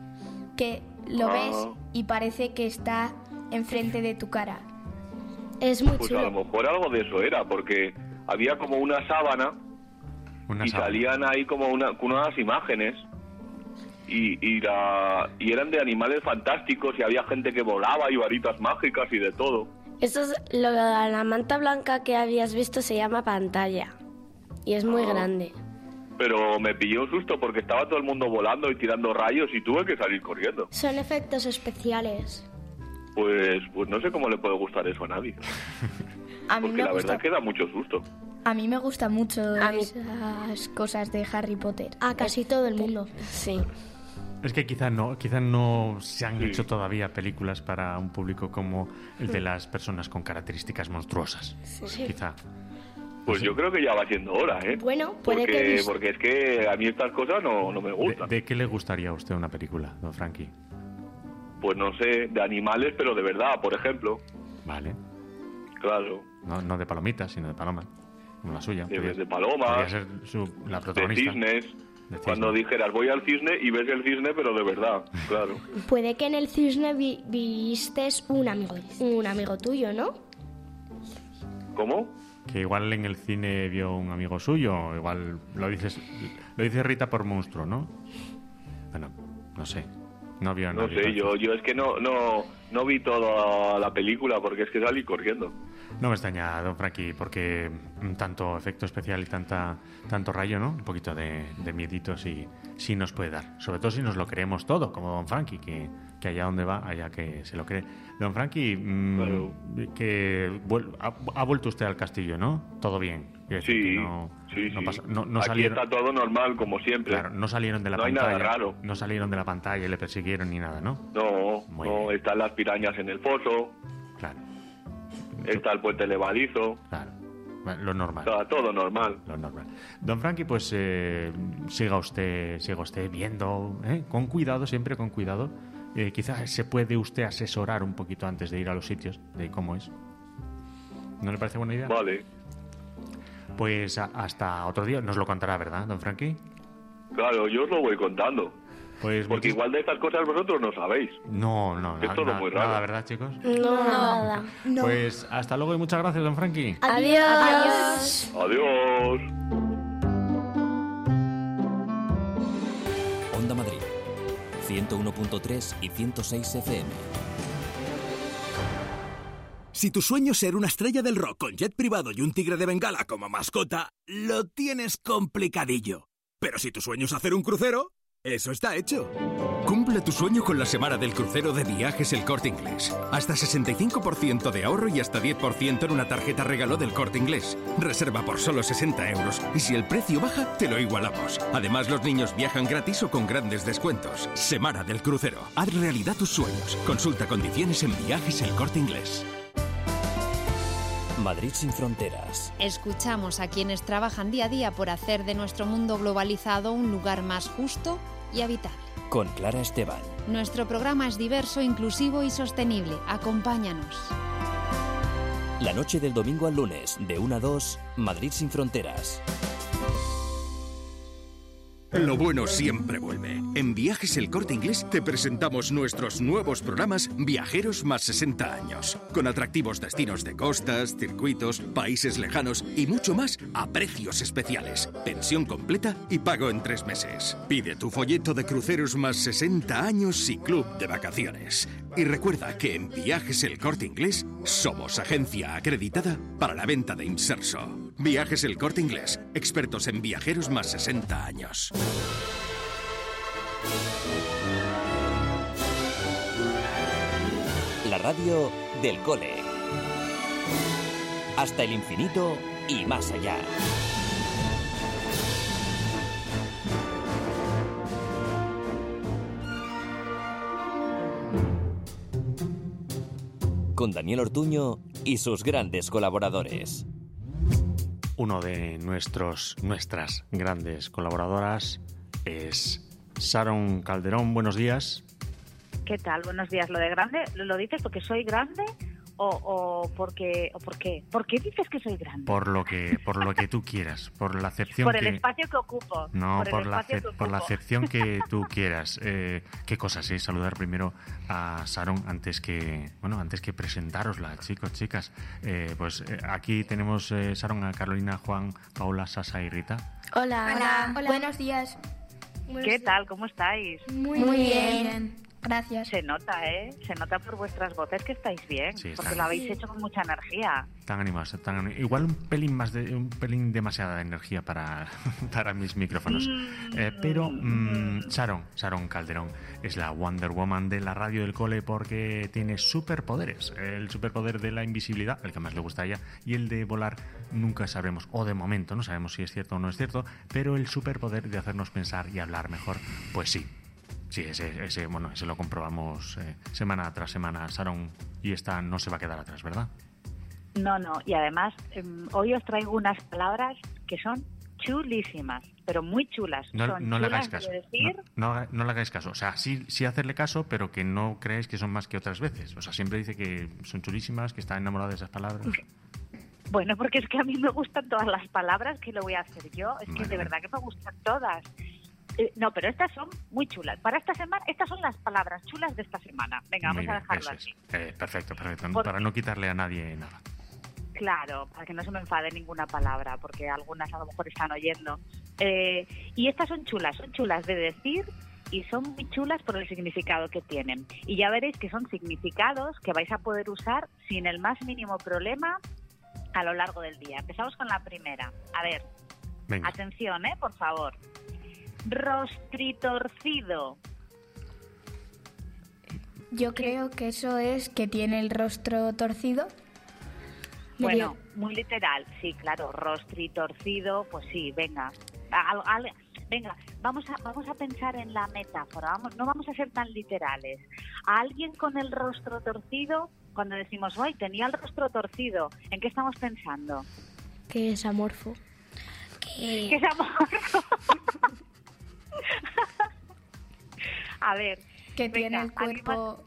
Que lo Ah. ves y parece que está enfrente de tu cara. Es muy Pues a lo mejor algo de eso era, porque había como una sábana Una y sábana. salían ahí como una, con unas imágenes y, y, la- y eran de animales fantásticos y había gente que volaba y varitas mágicas y de todo. Eso es lo, la manta blanca que habías visto se llama pantalla. Y es muy Ah. grande. Pero me pillé un susto porque estaba todo el mundo volando y tirando rayos y tuve que salir corriendo. Son efectos especiales. Pues, pues no sé cómo le puede gustar eso a nadie. A mí Porque me la gusta, verdad que da mucho susto. a mí me gusta mucho A mí- esas cosas de Harry Potter. A casi todo el mundo. Sí. Es que quizás no, quizás no se han Sí. hecho todavía películas para un público como el de las personas con características monstruosas. Sí. Quizá. Pues yo creo que ya va siendo hora, ¿eh? Bueno, puede porque, que... porque es que a mí estas cosas no, no me ¿De, gustan. de qué le gustaría a usted una película, don Frankie? Pues no sé, de animales, pero de verdad, por ejemplo. Vale. Claro, No, no de palomitas, sino de palomas. Como la suya. de, Podría- de palomas, podría ser su- la de protagonista. cisnes. De Cuando cisne. dijeras voy al cisne y ves el cisne, pero de verdad, claro. Puede que en el cisne vi- vistes un amigo, un amigo tuyo, ¿no? ¿Cómo? Que igual en el cine vio un amigo suyo, o igual lo dices, lo dice Rita por monstruo, ¿no? Bueno, no sé. No vio a No nadie. sé, yo, yo es que no, no, no vi toda la película porque es que salí corriendo. No me extraña, don Frankie, porque mm, tanto efecto especial y tanta tanto rayo, ¿no? Un poquito de, de miedito sí, sí nos puede dar. Sobre todo si nos lo creemos todo, como don Frankie, que, que allá donde va, allá que se lo cree. Don Frankie, mm, Claro. que vuel- ha, ha vuelto usted al castillo, ¿no? Todo bien. Quiero decir Sí, que no, sí, no sí. pasa- no- no Aquí salieron, está todo normal, como siempre. claro, no salieron de la No hay pantalla. nada raro. No salieron de la pantalla y le persiguieron ni nada, ¿no? No, Muy no, bien. están las pirañas en el foso, Claro, está el puente levadizo, claro. Bueno, lo normal. está todo normal. Lo normal. Don Frankie, pues eh, siga usted, siga usted viendo, ¿eh? Con cuidado, siempre con cuidado. Eh, quizás se puede usted asesorar un poquito antes de ir a los sitios de cómo es. ¿No le parece buena idea? Vale, Pues a- hasta otro día nos lo contará, ¿verdad, don Frankie? claro, yo os lo voy contando. Pues Porque muchis- igual de estas cosas vosotros no sabéis. No, no, Es na- todo na- muy raro. nada, ¿verdad, chicos? No, nada. No. Pues hasta luego y muchas gracias, don Frankie. Adiós. Adiós. Adiós. Onda Madrid, ciento uno punto tres y ciento seis F M. Si tu sueño es ser una estrella del rock con jet privado y un tigre de Bengala como mascota, lo tienes complicadillo. Pero si tu sueño es hacer un crucero, eso está hecho. Cumple tu sueño con la semana del crucero de Viajes El Corte Inglés. Hasta sesenta y cinco por ciento de ahorro y hasta diez por ciento en una tarjeta regalo del Corte Inglés. Reserva por solo sesenta euros y si el precio baja, te lo igualamos. Además, los niños viajan gratis o con grandes descuentos. Semana del crucero. Haz realidad tus sueños. Consulta condiciones en Viajes El Corte Inglés. Madrid sin fronteras. Escuchamos a quienes trabajan día a día por hacer de nuestro mundo globalizado un lugar más justo y habitable. Con Clara Esteban. Nuestro programa es diverso, inclusivo y sostenible. Acompáñanos. La noche del domingo al lunes, de una a dos, Madrid sin fronteras. Lo bueno siempre vuelve. En Viajes El Corte Inglés te presentamos nuestros nuevos programas Viajeros más sesenta años, con atractivos destinos de costas, circuitos, países lejanos y mucho más a precios especiales. Pensión completa y pago en tres meses. Pide tu folleto de cruceros más sesenta años y club de vacaciones. Y recuerda que en Viajes El Corte Inglés somos agencia acreditada para la venta de inserso. Viajes El Corte Inglés, expertos en viajeros más sesenta años. La radio del cole. Hasta el infinito y más allá. Con Daniel Ortuño y sus grandes colaboradores. Uno de nuestros, nuestras grandes colaboradoras es Sharon Calderón. Buenos días. ¿Qué tal? Buenos días. ¿Lo de grande lo dices porque soy grande o, o porque o por qué? ¿Por qué dices que soy grande? Por lo que por lo que tú quieras, por la acepción por el que... espacio que ocupo. No, por, por, el la, espacio acep- que por la ocupo. acepción que tú quieras. Eh, qué cosas, ¿eh? Saludar primero a Sharon antes que, bueno, antes que presentarosla, chicos, chicas. Eh, pues eh, aquí tenemos eh, Sharon, a Carolina, Juan, Paula, Sasa y Rita. Hola, Hola. hola. Buenos días. ¿Qué tal? ¿Cómo estáis? Muy, Muy bien. bien. Gracias. Se nota, ¿eh? Se nota por vuestras voces que estáis bien, Sí, porque están- lo habéis hecho con mucha energía. Tan animados, tan anim- igual un pelín más de un pelín demasiada energía para, para mis micrófonos. Eh, pero mm, Sharon, Sharon Calderón es la Wonder Woman de la radio del cole porque tiene superpoderes. El superpoder de la invisibilidad, el que más le gusta a ella, y el de volar nunca sabremos, o de momento no sabemos si es cierto o no es cierto, pero el superpoder de hacernos pensar y hablar mejor, pues sí. Sí, ese, ese, bueno, ese lo comprobamos eh, semana tras semana, Sharon, y esta no se va a quedar atrás, ¿verdad? No, no, y además eh, hoy os traigo unas palabras que son chulísimas, pero muy chulas. No, son no le chulas hagáis caso. de decir. No, no haga- no le hagáis caso. O sea, sí, sí hacerle caso, pero que no creáis que son más que otras veces. O sea, siempre dice que son chulísimas, que está enamorada de esas palabras. Bueno, porque es que a mí me gustan todas las palabras, que lo voy a hacer yo. Es que Vale. de verdad que me gustan todas. Eh, no, pero estas son muy chulas. Para esta semana, estas son las palabras chulas de esta semana. Venga, Muy vamos a bien, dejarlo eso así. es. Eh, perfecto, perfecto. Por- Para no quitarle a nadie nada. Claro, para que no se me enfade ninguna palabra, porque algunas a lo mejor están oyendo. Eh, y estas son chulas, son chulas de decir y son muy chulas por el significado que tienen. Y ya veréis que son significados que vais a poder usar sin el más mínimo problema a lo largo del día. Empezamos con la primera. A ver, Venga. atención, ¿eh? Por favor. Rostritorcido. Yo creo que eso es que tiene el rostro torcido. Bueno, muy literal, sí, claro, rostritorcido, pues sí, venga. Al- al- venga, vamos a, vamos a pensar en la metáfora, vamos, no vamos a ser tan literales. A alguien con el rostro torcido, cuando decimos, ¡ay, tenía el rostro torcido! ¿En qué estamos pensando? Que es amorfo. ¿Qué es amorfo? A ver. Que tiene venga, el cuerpo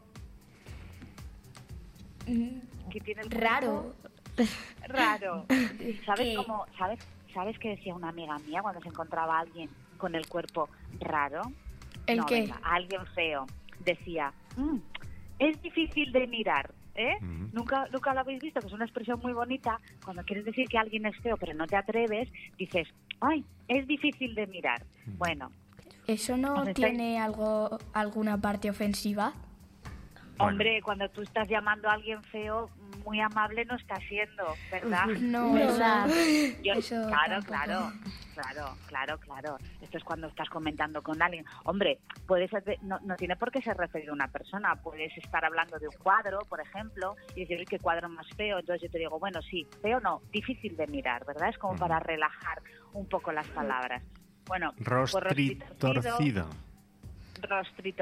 que tiene el raro. cuerpo raro. ¿Sabes ¿Qué? cómo? ¿Sabes? ¿Sabes qué decía una amiga mía cuando se encontraba alguien con el cuerpo raro? ¿El no, qué? venga, alguien feo. Decía, "Mm, es difícil de mirar". ¿Eh? ¿Nunca, nunca lo habéis visto, que es una expresión muy bonita. Cuando quieres decir que alguien es feo pero no te atreves, dices, ¡ay, es difícil de mirar! Bueno, ¿Eso no Os estáis- tiene algo alguna parte ofensiva? hombre, cuando tú estás llamando a alguien feo, muy amable no está siendo, ¿verdad? No, ¿verdad? Yo- Eso claro, tampoco. claro, claro, claro, claro. Esto es cuando estás comentando con alguien. Hombre, puedes hacer- no, no tiene por qué ser referido a una persona. Puedes estar hablando de un cuadro, por ejemplo, y decir, uy, qué cuadro más feo. Entonces yo te digo, bueno, sí, feo no, difícil de mirar, ¿verdad? Es como para relajar un poco las palabras. Bueno, pues rostritorcido, Rostritorcido.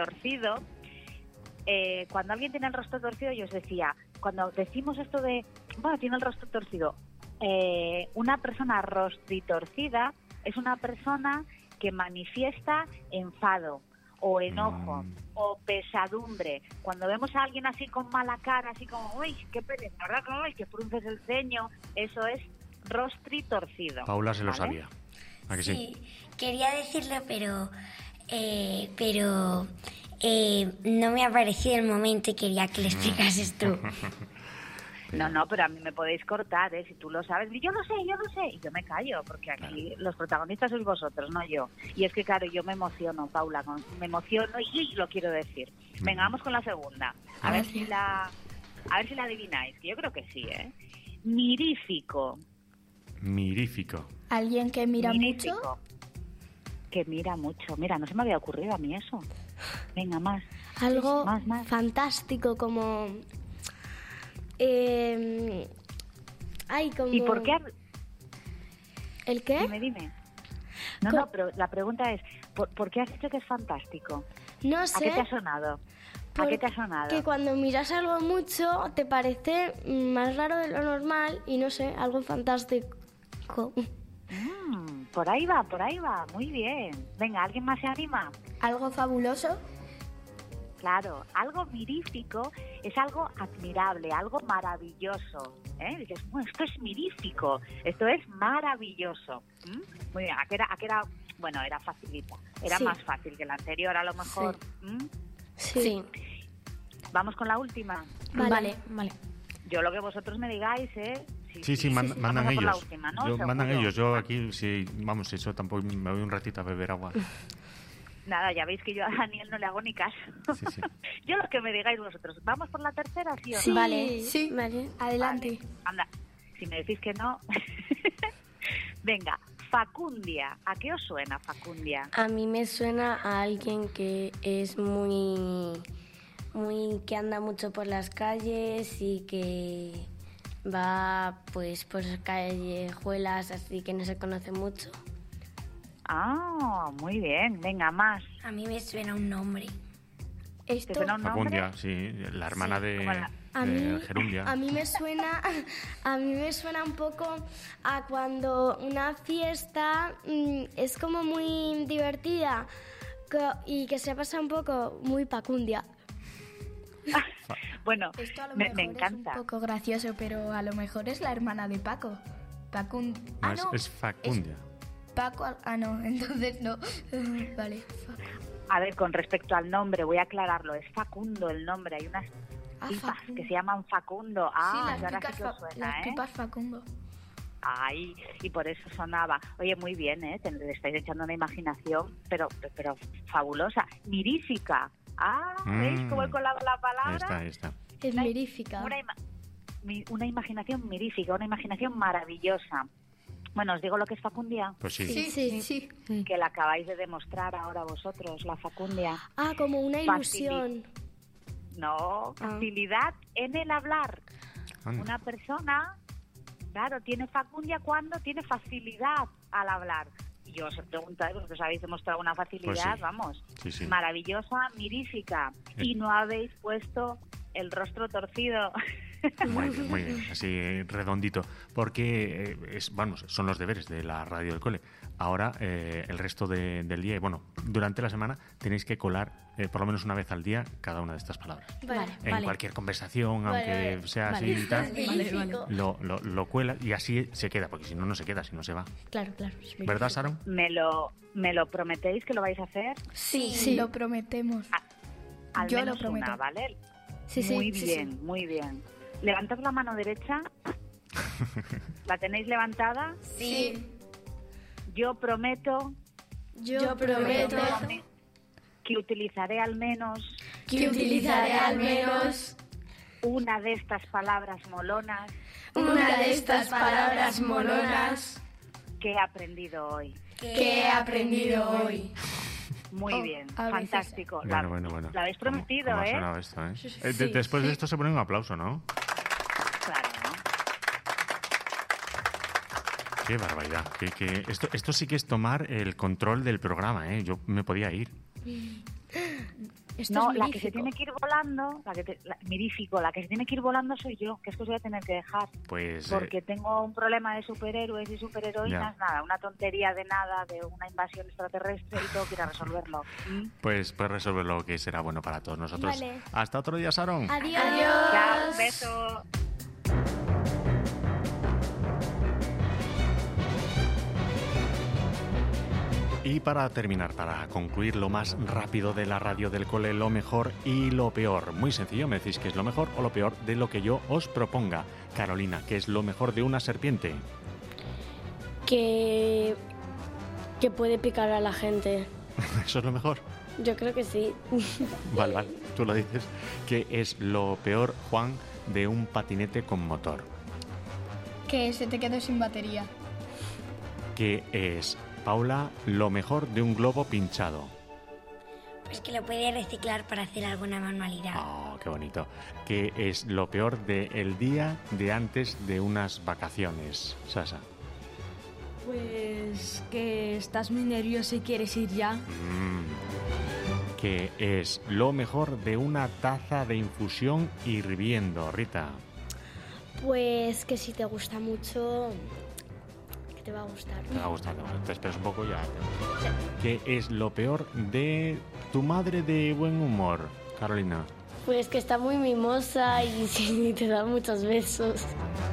rostritorcido. Eh, cuando alguien tiene el rostro torcido, yo os decía, cuando decimos esto de bueno, tiene el rostro torcido. Eh, una persona rostritorcida es una persona que manifiesta enfado o enojo mm. o pesadumbre. Cuando vemos a alguien así con mala cara, así como, uy, qué pereza, ¿verdad? Uy, que frunces el ceño, eso es rostritorcido. Paula se lo ¿vale? sabía. ¿A que sí? Sí, quería decirlo, pero eh, pero eh, no me ha parecido el momento y quería que le explicases tú. No, no, pero a mí me podéis cortar, ¿eh? Si tú lo sabes. Yo lo sé, yo lo sé. Y yo me callo, porque aquí claro. los protagonistas sois vosotros, no yo. Y es que, claro, yo me emociono, Paula. Con, me emociono y lo quiero decir. Venga, vamos con la segunda. A ver si la, a ver si la adivináis. Que yo creo que sí, ¿eh? Mirífico. Mirífico. ¿Alguien que mira Mirífico. mucho? Que mira mucho. Mira, no se me había ocurrido a mí eso. Venga, más. Algo más, más. fantástico como... Eh, ay, como... ¿Y por qué? ¿El qué? Dime, dime. No, Co- no, pero la pregunta es, ¿por, ¿por qué has dicho que es fantástico? No sé. ¿A qué te ha sonado? ¿A qué te ha sonado? Que cuando miras algo mucho te parece más raro de lo normal y no sé, algo fantástico. Mm, por ahí va, por ahí va. Muy bien. Venga, ¿alguien más se anima? ¿Algo fabuloso? Claro, algo mirífico es algo admirable, algo maravilloso. ¿eh? Dices, bueno, esto es mirífico, esto es maravilloso. ¿Mm? Muy bien, ¿a qué era, a qué era? Bueno, era facilita, era Sí. más fácil que la anterior, a lo mejor. Sí. ¿Mm? Sí. Vamos con la última. Vale, vale. vale. Yo lo que vosotros me digáis, ¿eh? Sí, sí, man- Vamos mandan a por la ellos. última, ¿no? Yo- mandan Seguro. ellos. Yo aquí, sí, vamos, eso tampoco me voy un ratito a beber agua. Nada, ya veis que yo a Daniel no le hago ni caso. Sí, sí. Yo lo que me digáis vosotros. ¿Vamos por la tercera, sí o no? Sí, Vale. sí, vale. Adelante. Vale, anda, si me decís que no... Venga, Facundia. ¿A qué os suena Facundia? A mí me suena a alguien que es muy, muy, que anda mucho por las calles y que va pues por callejuelas así que no se conoce mucho. Ah, muy bien. Venga, más. A mí me suena un nombre. ¿Te Esto suena un nombre? Facundia, sí, la hermana de, como la- a de mí, Gerundia. a mí me suena, a mí me suena un poco a cuando una fiesta mm, es como muy divertida co- y que se pasa un poco muy pacundia. Bueno, Esto a lo me, mejor me es encanta. un poco gracioso, pero a lo mejor es la hermana de Paco. Pacun... No, Ah, es, no. es Facundia. Paco... Ah, no, entonces no. Vale. Fac- A ver, con respecto al nombre, voy a aclararlo. Es Facundo el nombre. Hay unas Ah, pipas Facundo. que se llaman Facundo. Sí, Ah, las y ahora pipas, sí que os fa- suena, las ¿eh? pipas Facundo. Ay, y por eso sonaba. Oye, muy bien, ¿eh? Te le estáis echando una imaginación, pero pero fabulosa. Mirífica. Ah, ¿veis Mm. cómo he colado la Ahí palabra? está, ahí está. Es Una- mirífica. Una, ima- mi- una imaginación mirífica, una imaginación maravillosa. Bueno, os digo lo que es Facundia, Pues sí. Sí, sí, sí. que la acabáis de demostrar ahora vosotros, la Facundia. Ah, como una Facili- ilusión. No, Ah. facilidad en el hablar. Anda. Una persona, claro, tiene facundia cuando tiene facilidad al hablar. Y yo os he preguntado, vosotros habéis demostrado una facilidad, Pues sí. vamos, Sí, sí. maravillosa, mirífica. Y no habéis puesto el rostro torcido. Muy bien, muy bien, así eh, redondito, porque eh, es, vamos, son los deberes de la radio del cole. Ahora, eh, el resto de- del día, y bueno, durante la semana tenéis que colar eh, por lo menos una vez al día cada una de estas palabras. Vale, En vale. cualquier conversación, Vale, aunque vale. sea Vale. así y tal, Vale, vale. lo, lo, lo cuela y así se queda, porque si no, no se queda, si no se va. Claro, claro. es mirífica. ¿Verdad, Sharon? ¿Me lo, ¿Me lo prometéis que lo vais a hacer? Sí, Sí. lo prometemos. Al Yo lo menos prometo. una, ¿vale? Sí, sí, muy sí, bien, sí. muy bien. Levantad la mano derecha. ¿La tenéis levantada? Sí. Yo prometo Yo prometo que utilizaré al menos que utilizaré al menos una de estas palabras molonas una de estas palabras molonas que he aprendido hoy. que he aprendido hoy. Muy Oh, bien, a veces. fantástico. Bueno, La- bueno, bueno. La habéis ¿Cómo- prometido, cómo ha ¿eh? sonado esto, eh? Sí, sí, Eh, de- sí, después de sí. esto se pone un aplauso, ¿no? Claro. Qué barbaridad. Que, que esto, esto sí que es tomar el control del programa, ¿eh? Yo me podía ir. Esto no, es la que se mirífico. tiene que ir volando, la que te- la- mirífico, la que se tiene que ir volando soy yo, que es que os voy a tener que dejar. Pues, Porque eh, tengo un problema de superhéroes y superheroínas, Ya. nada, una tontería de nada, de una invasión extraterrestre y tengo que ir a resolverlo. ¿Mm? pues, pues resolver lo que será bueno para todos nosotros. Vale. Hasta otro día, Sharon. Adiós. Chao, un beso. Y para terminar, para concluir lo más rápido de la radio del cole, lo mejor y lo peor. Muy sencillo, me decís qué es lo mejor o lo peor de lo que yo os proponga. Carolina, ¿qué es lo mejor de una serpiente? Que, que puede picar a la gente. ¿Eso es lo mejor? Yo creo que sí. Vale, vale, tú lo dices. ¿Qué es lo peor, Juan, de un patinete con motor? Que se te quede sin batería. ¿Qué es, Paula, lo mejor de un globo pinchado? Pues que lo puede reciclar para hacer alguna manualidad. Oh, qué bonito. ¿Qué es lo peor del día de antes de unas vacaciones, Sasa? Pues que estás muy nervioso y quieres ir ya. Mm. ¿Qué es lo mejor de una taza de infusión hirviendo, Rita? Pues que si te gusta mucho, que te va a gustar. Te va a gustar, te esperas un poco y ya. ¿Qué es lo peor de tu madre de buen humor, Carolina? Pues que está muy mimosa y sí, te da muchos besos.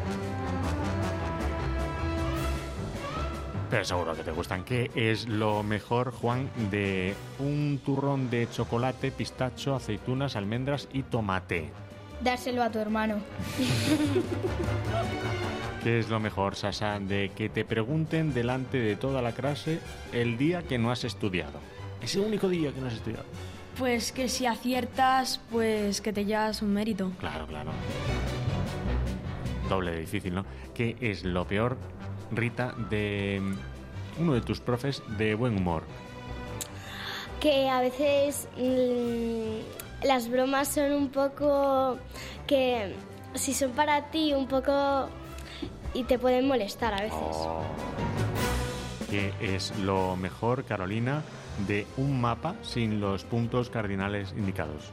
Pero seguro que te gustan. ¿Qué es lo mejor, Juan, de un turrón de chocolate, pistacho, aceitunas, almendras y tomate? Dárselo a tu hermano. ¿Qué es lo mejor, Sasa, de que te pregunten delante de toda la clase el día que no has estudiado? Ese único día que no has estudiado. Pues que si aciertas, pues que te llevas un mérito. Claro, claro. Doble de difícil, ¿no? ¿Qué es lo peor, Rita, de uno de tus profes de buen humor? Que a veces mmm, las bromas son un poco que si son para ti un poco y te pueden molestar a veces. Oh. ¿Qué es lo mejor, Carolina, de un mapa sin los puntos cardinales indicados?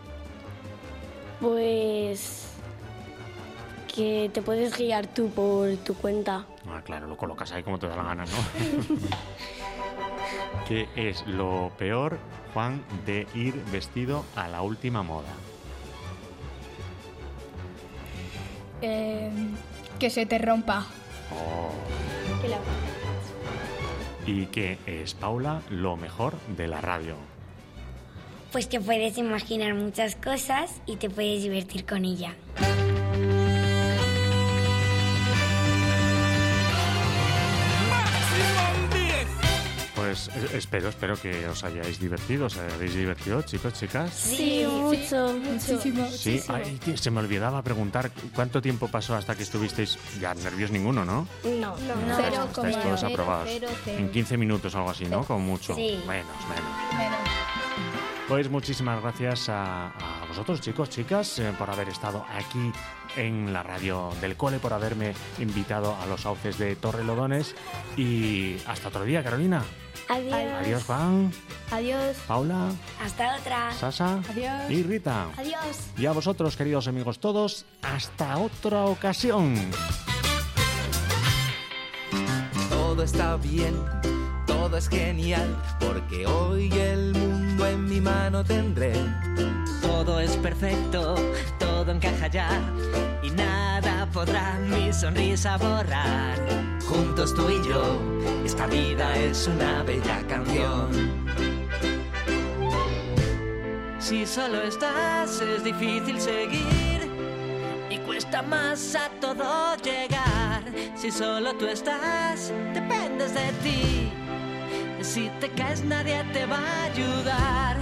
Pues que te puedes guiar tú por tu cuenta. Ah, claro, lo colocas ahí como te da la gana, ¿no? ¿Qué es lo peor, Juan, de ir vestido a la última moda? Eh, que se te rompa. Oh. Que la- ¿Y qué es, Paula, lo mejor de la radio? Pues que puedes imaginar muchas cosas y te puedes divertir con ella. Pues eh, espero, espero que os hayáis divertido. ¿Os habéis divertido, chicos, chicas? Sí, mucho, muchísimo. Sí, ay, tío, se me olvidaba preguntar cuánto tiempo pasó hasta que estuvisteis ya nervios ninguno, ¿no? No, no, No, Cero estáis coma todos cero, aprobados. cero, cero. En quince minutos o algo así, ¿no? Como mucho. Sí. Menos, menos. Menos. Pues muchísimas gracias a, a vosotros, chicos, chicas, eh, por haber estado aquí en la radio del cole, por haberme invitado a los sauces de Torrelodones. Y hasta otro día, Carolina. Adiós. Adiós, Juan, Adiós. Paula, Hasta otra. Sasa Adiós. y Rita. Adiós. Y a vosotros, queridos amigos todos, hasta otra ocasión. Todo está bien, todo es genial, porque hoy el mundo en mi mano tendré. Todo es perfecto, todo encaja ya, y nada podrá mi sonrisa borrar. Juntos tú y yo, esta vida es una bella canción. Si solo estás es difícil seguir y cuesta más a todo llegar. Si solo tú estás, dependes de ti. Si te caes nadie te va a ayudar.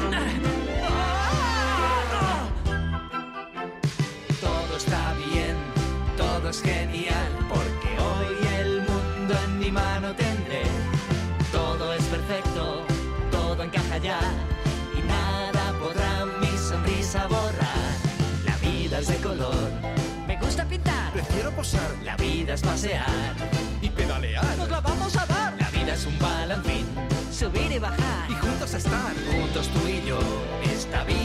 Todo está bien, todo es genial, porque hoy el mundo en mi mano tendré. Todo es perfecto, todo encaja ya, Y nada podrá mi sonrisa borrar. La vida es de color, me gusta pintar. prefiero posar. La vida es pasear y pedalear. Nos la vamos a dar. La vida es un balancín Subir y bajar. y juntos estar. Juntos tú y yo, esta vida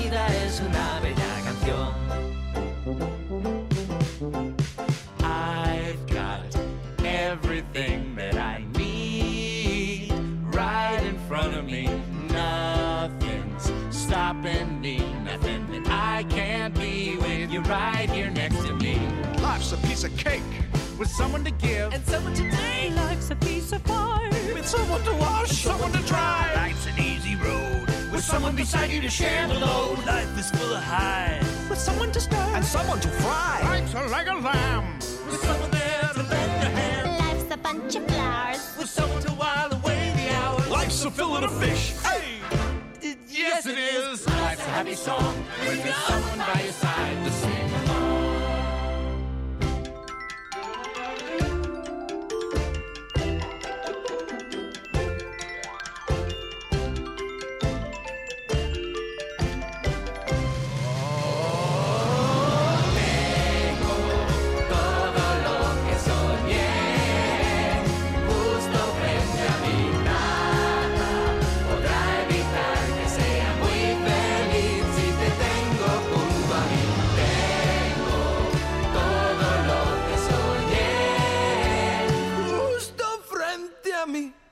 likes a cake with someone to give, And someone today likes a piece of pie. with someone to wash, someone to dry. Life's an easy road with someone beside you to share the load. Life is full of highs with someone to stir and someone to fry. Life's a leg of lamb with someone there to lend a hand. Life's a bunch of flowers With someone to while away the hours. Life's a fillet of fish. Hey, yes it is. Life's a happy song when there's someone by your side to sing along. Todo lo que soñé, justo frente a mí, nada podrá evitar que sea muy feliz si te tengo junto a mí. Tengo todo lo que soñé, justo frente a mí.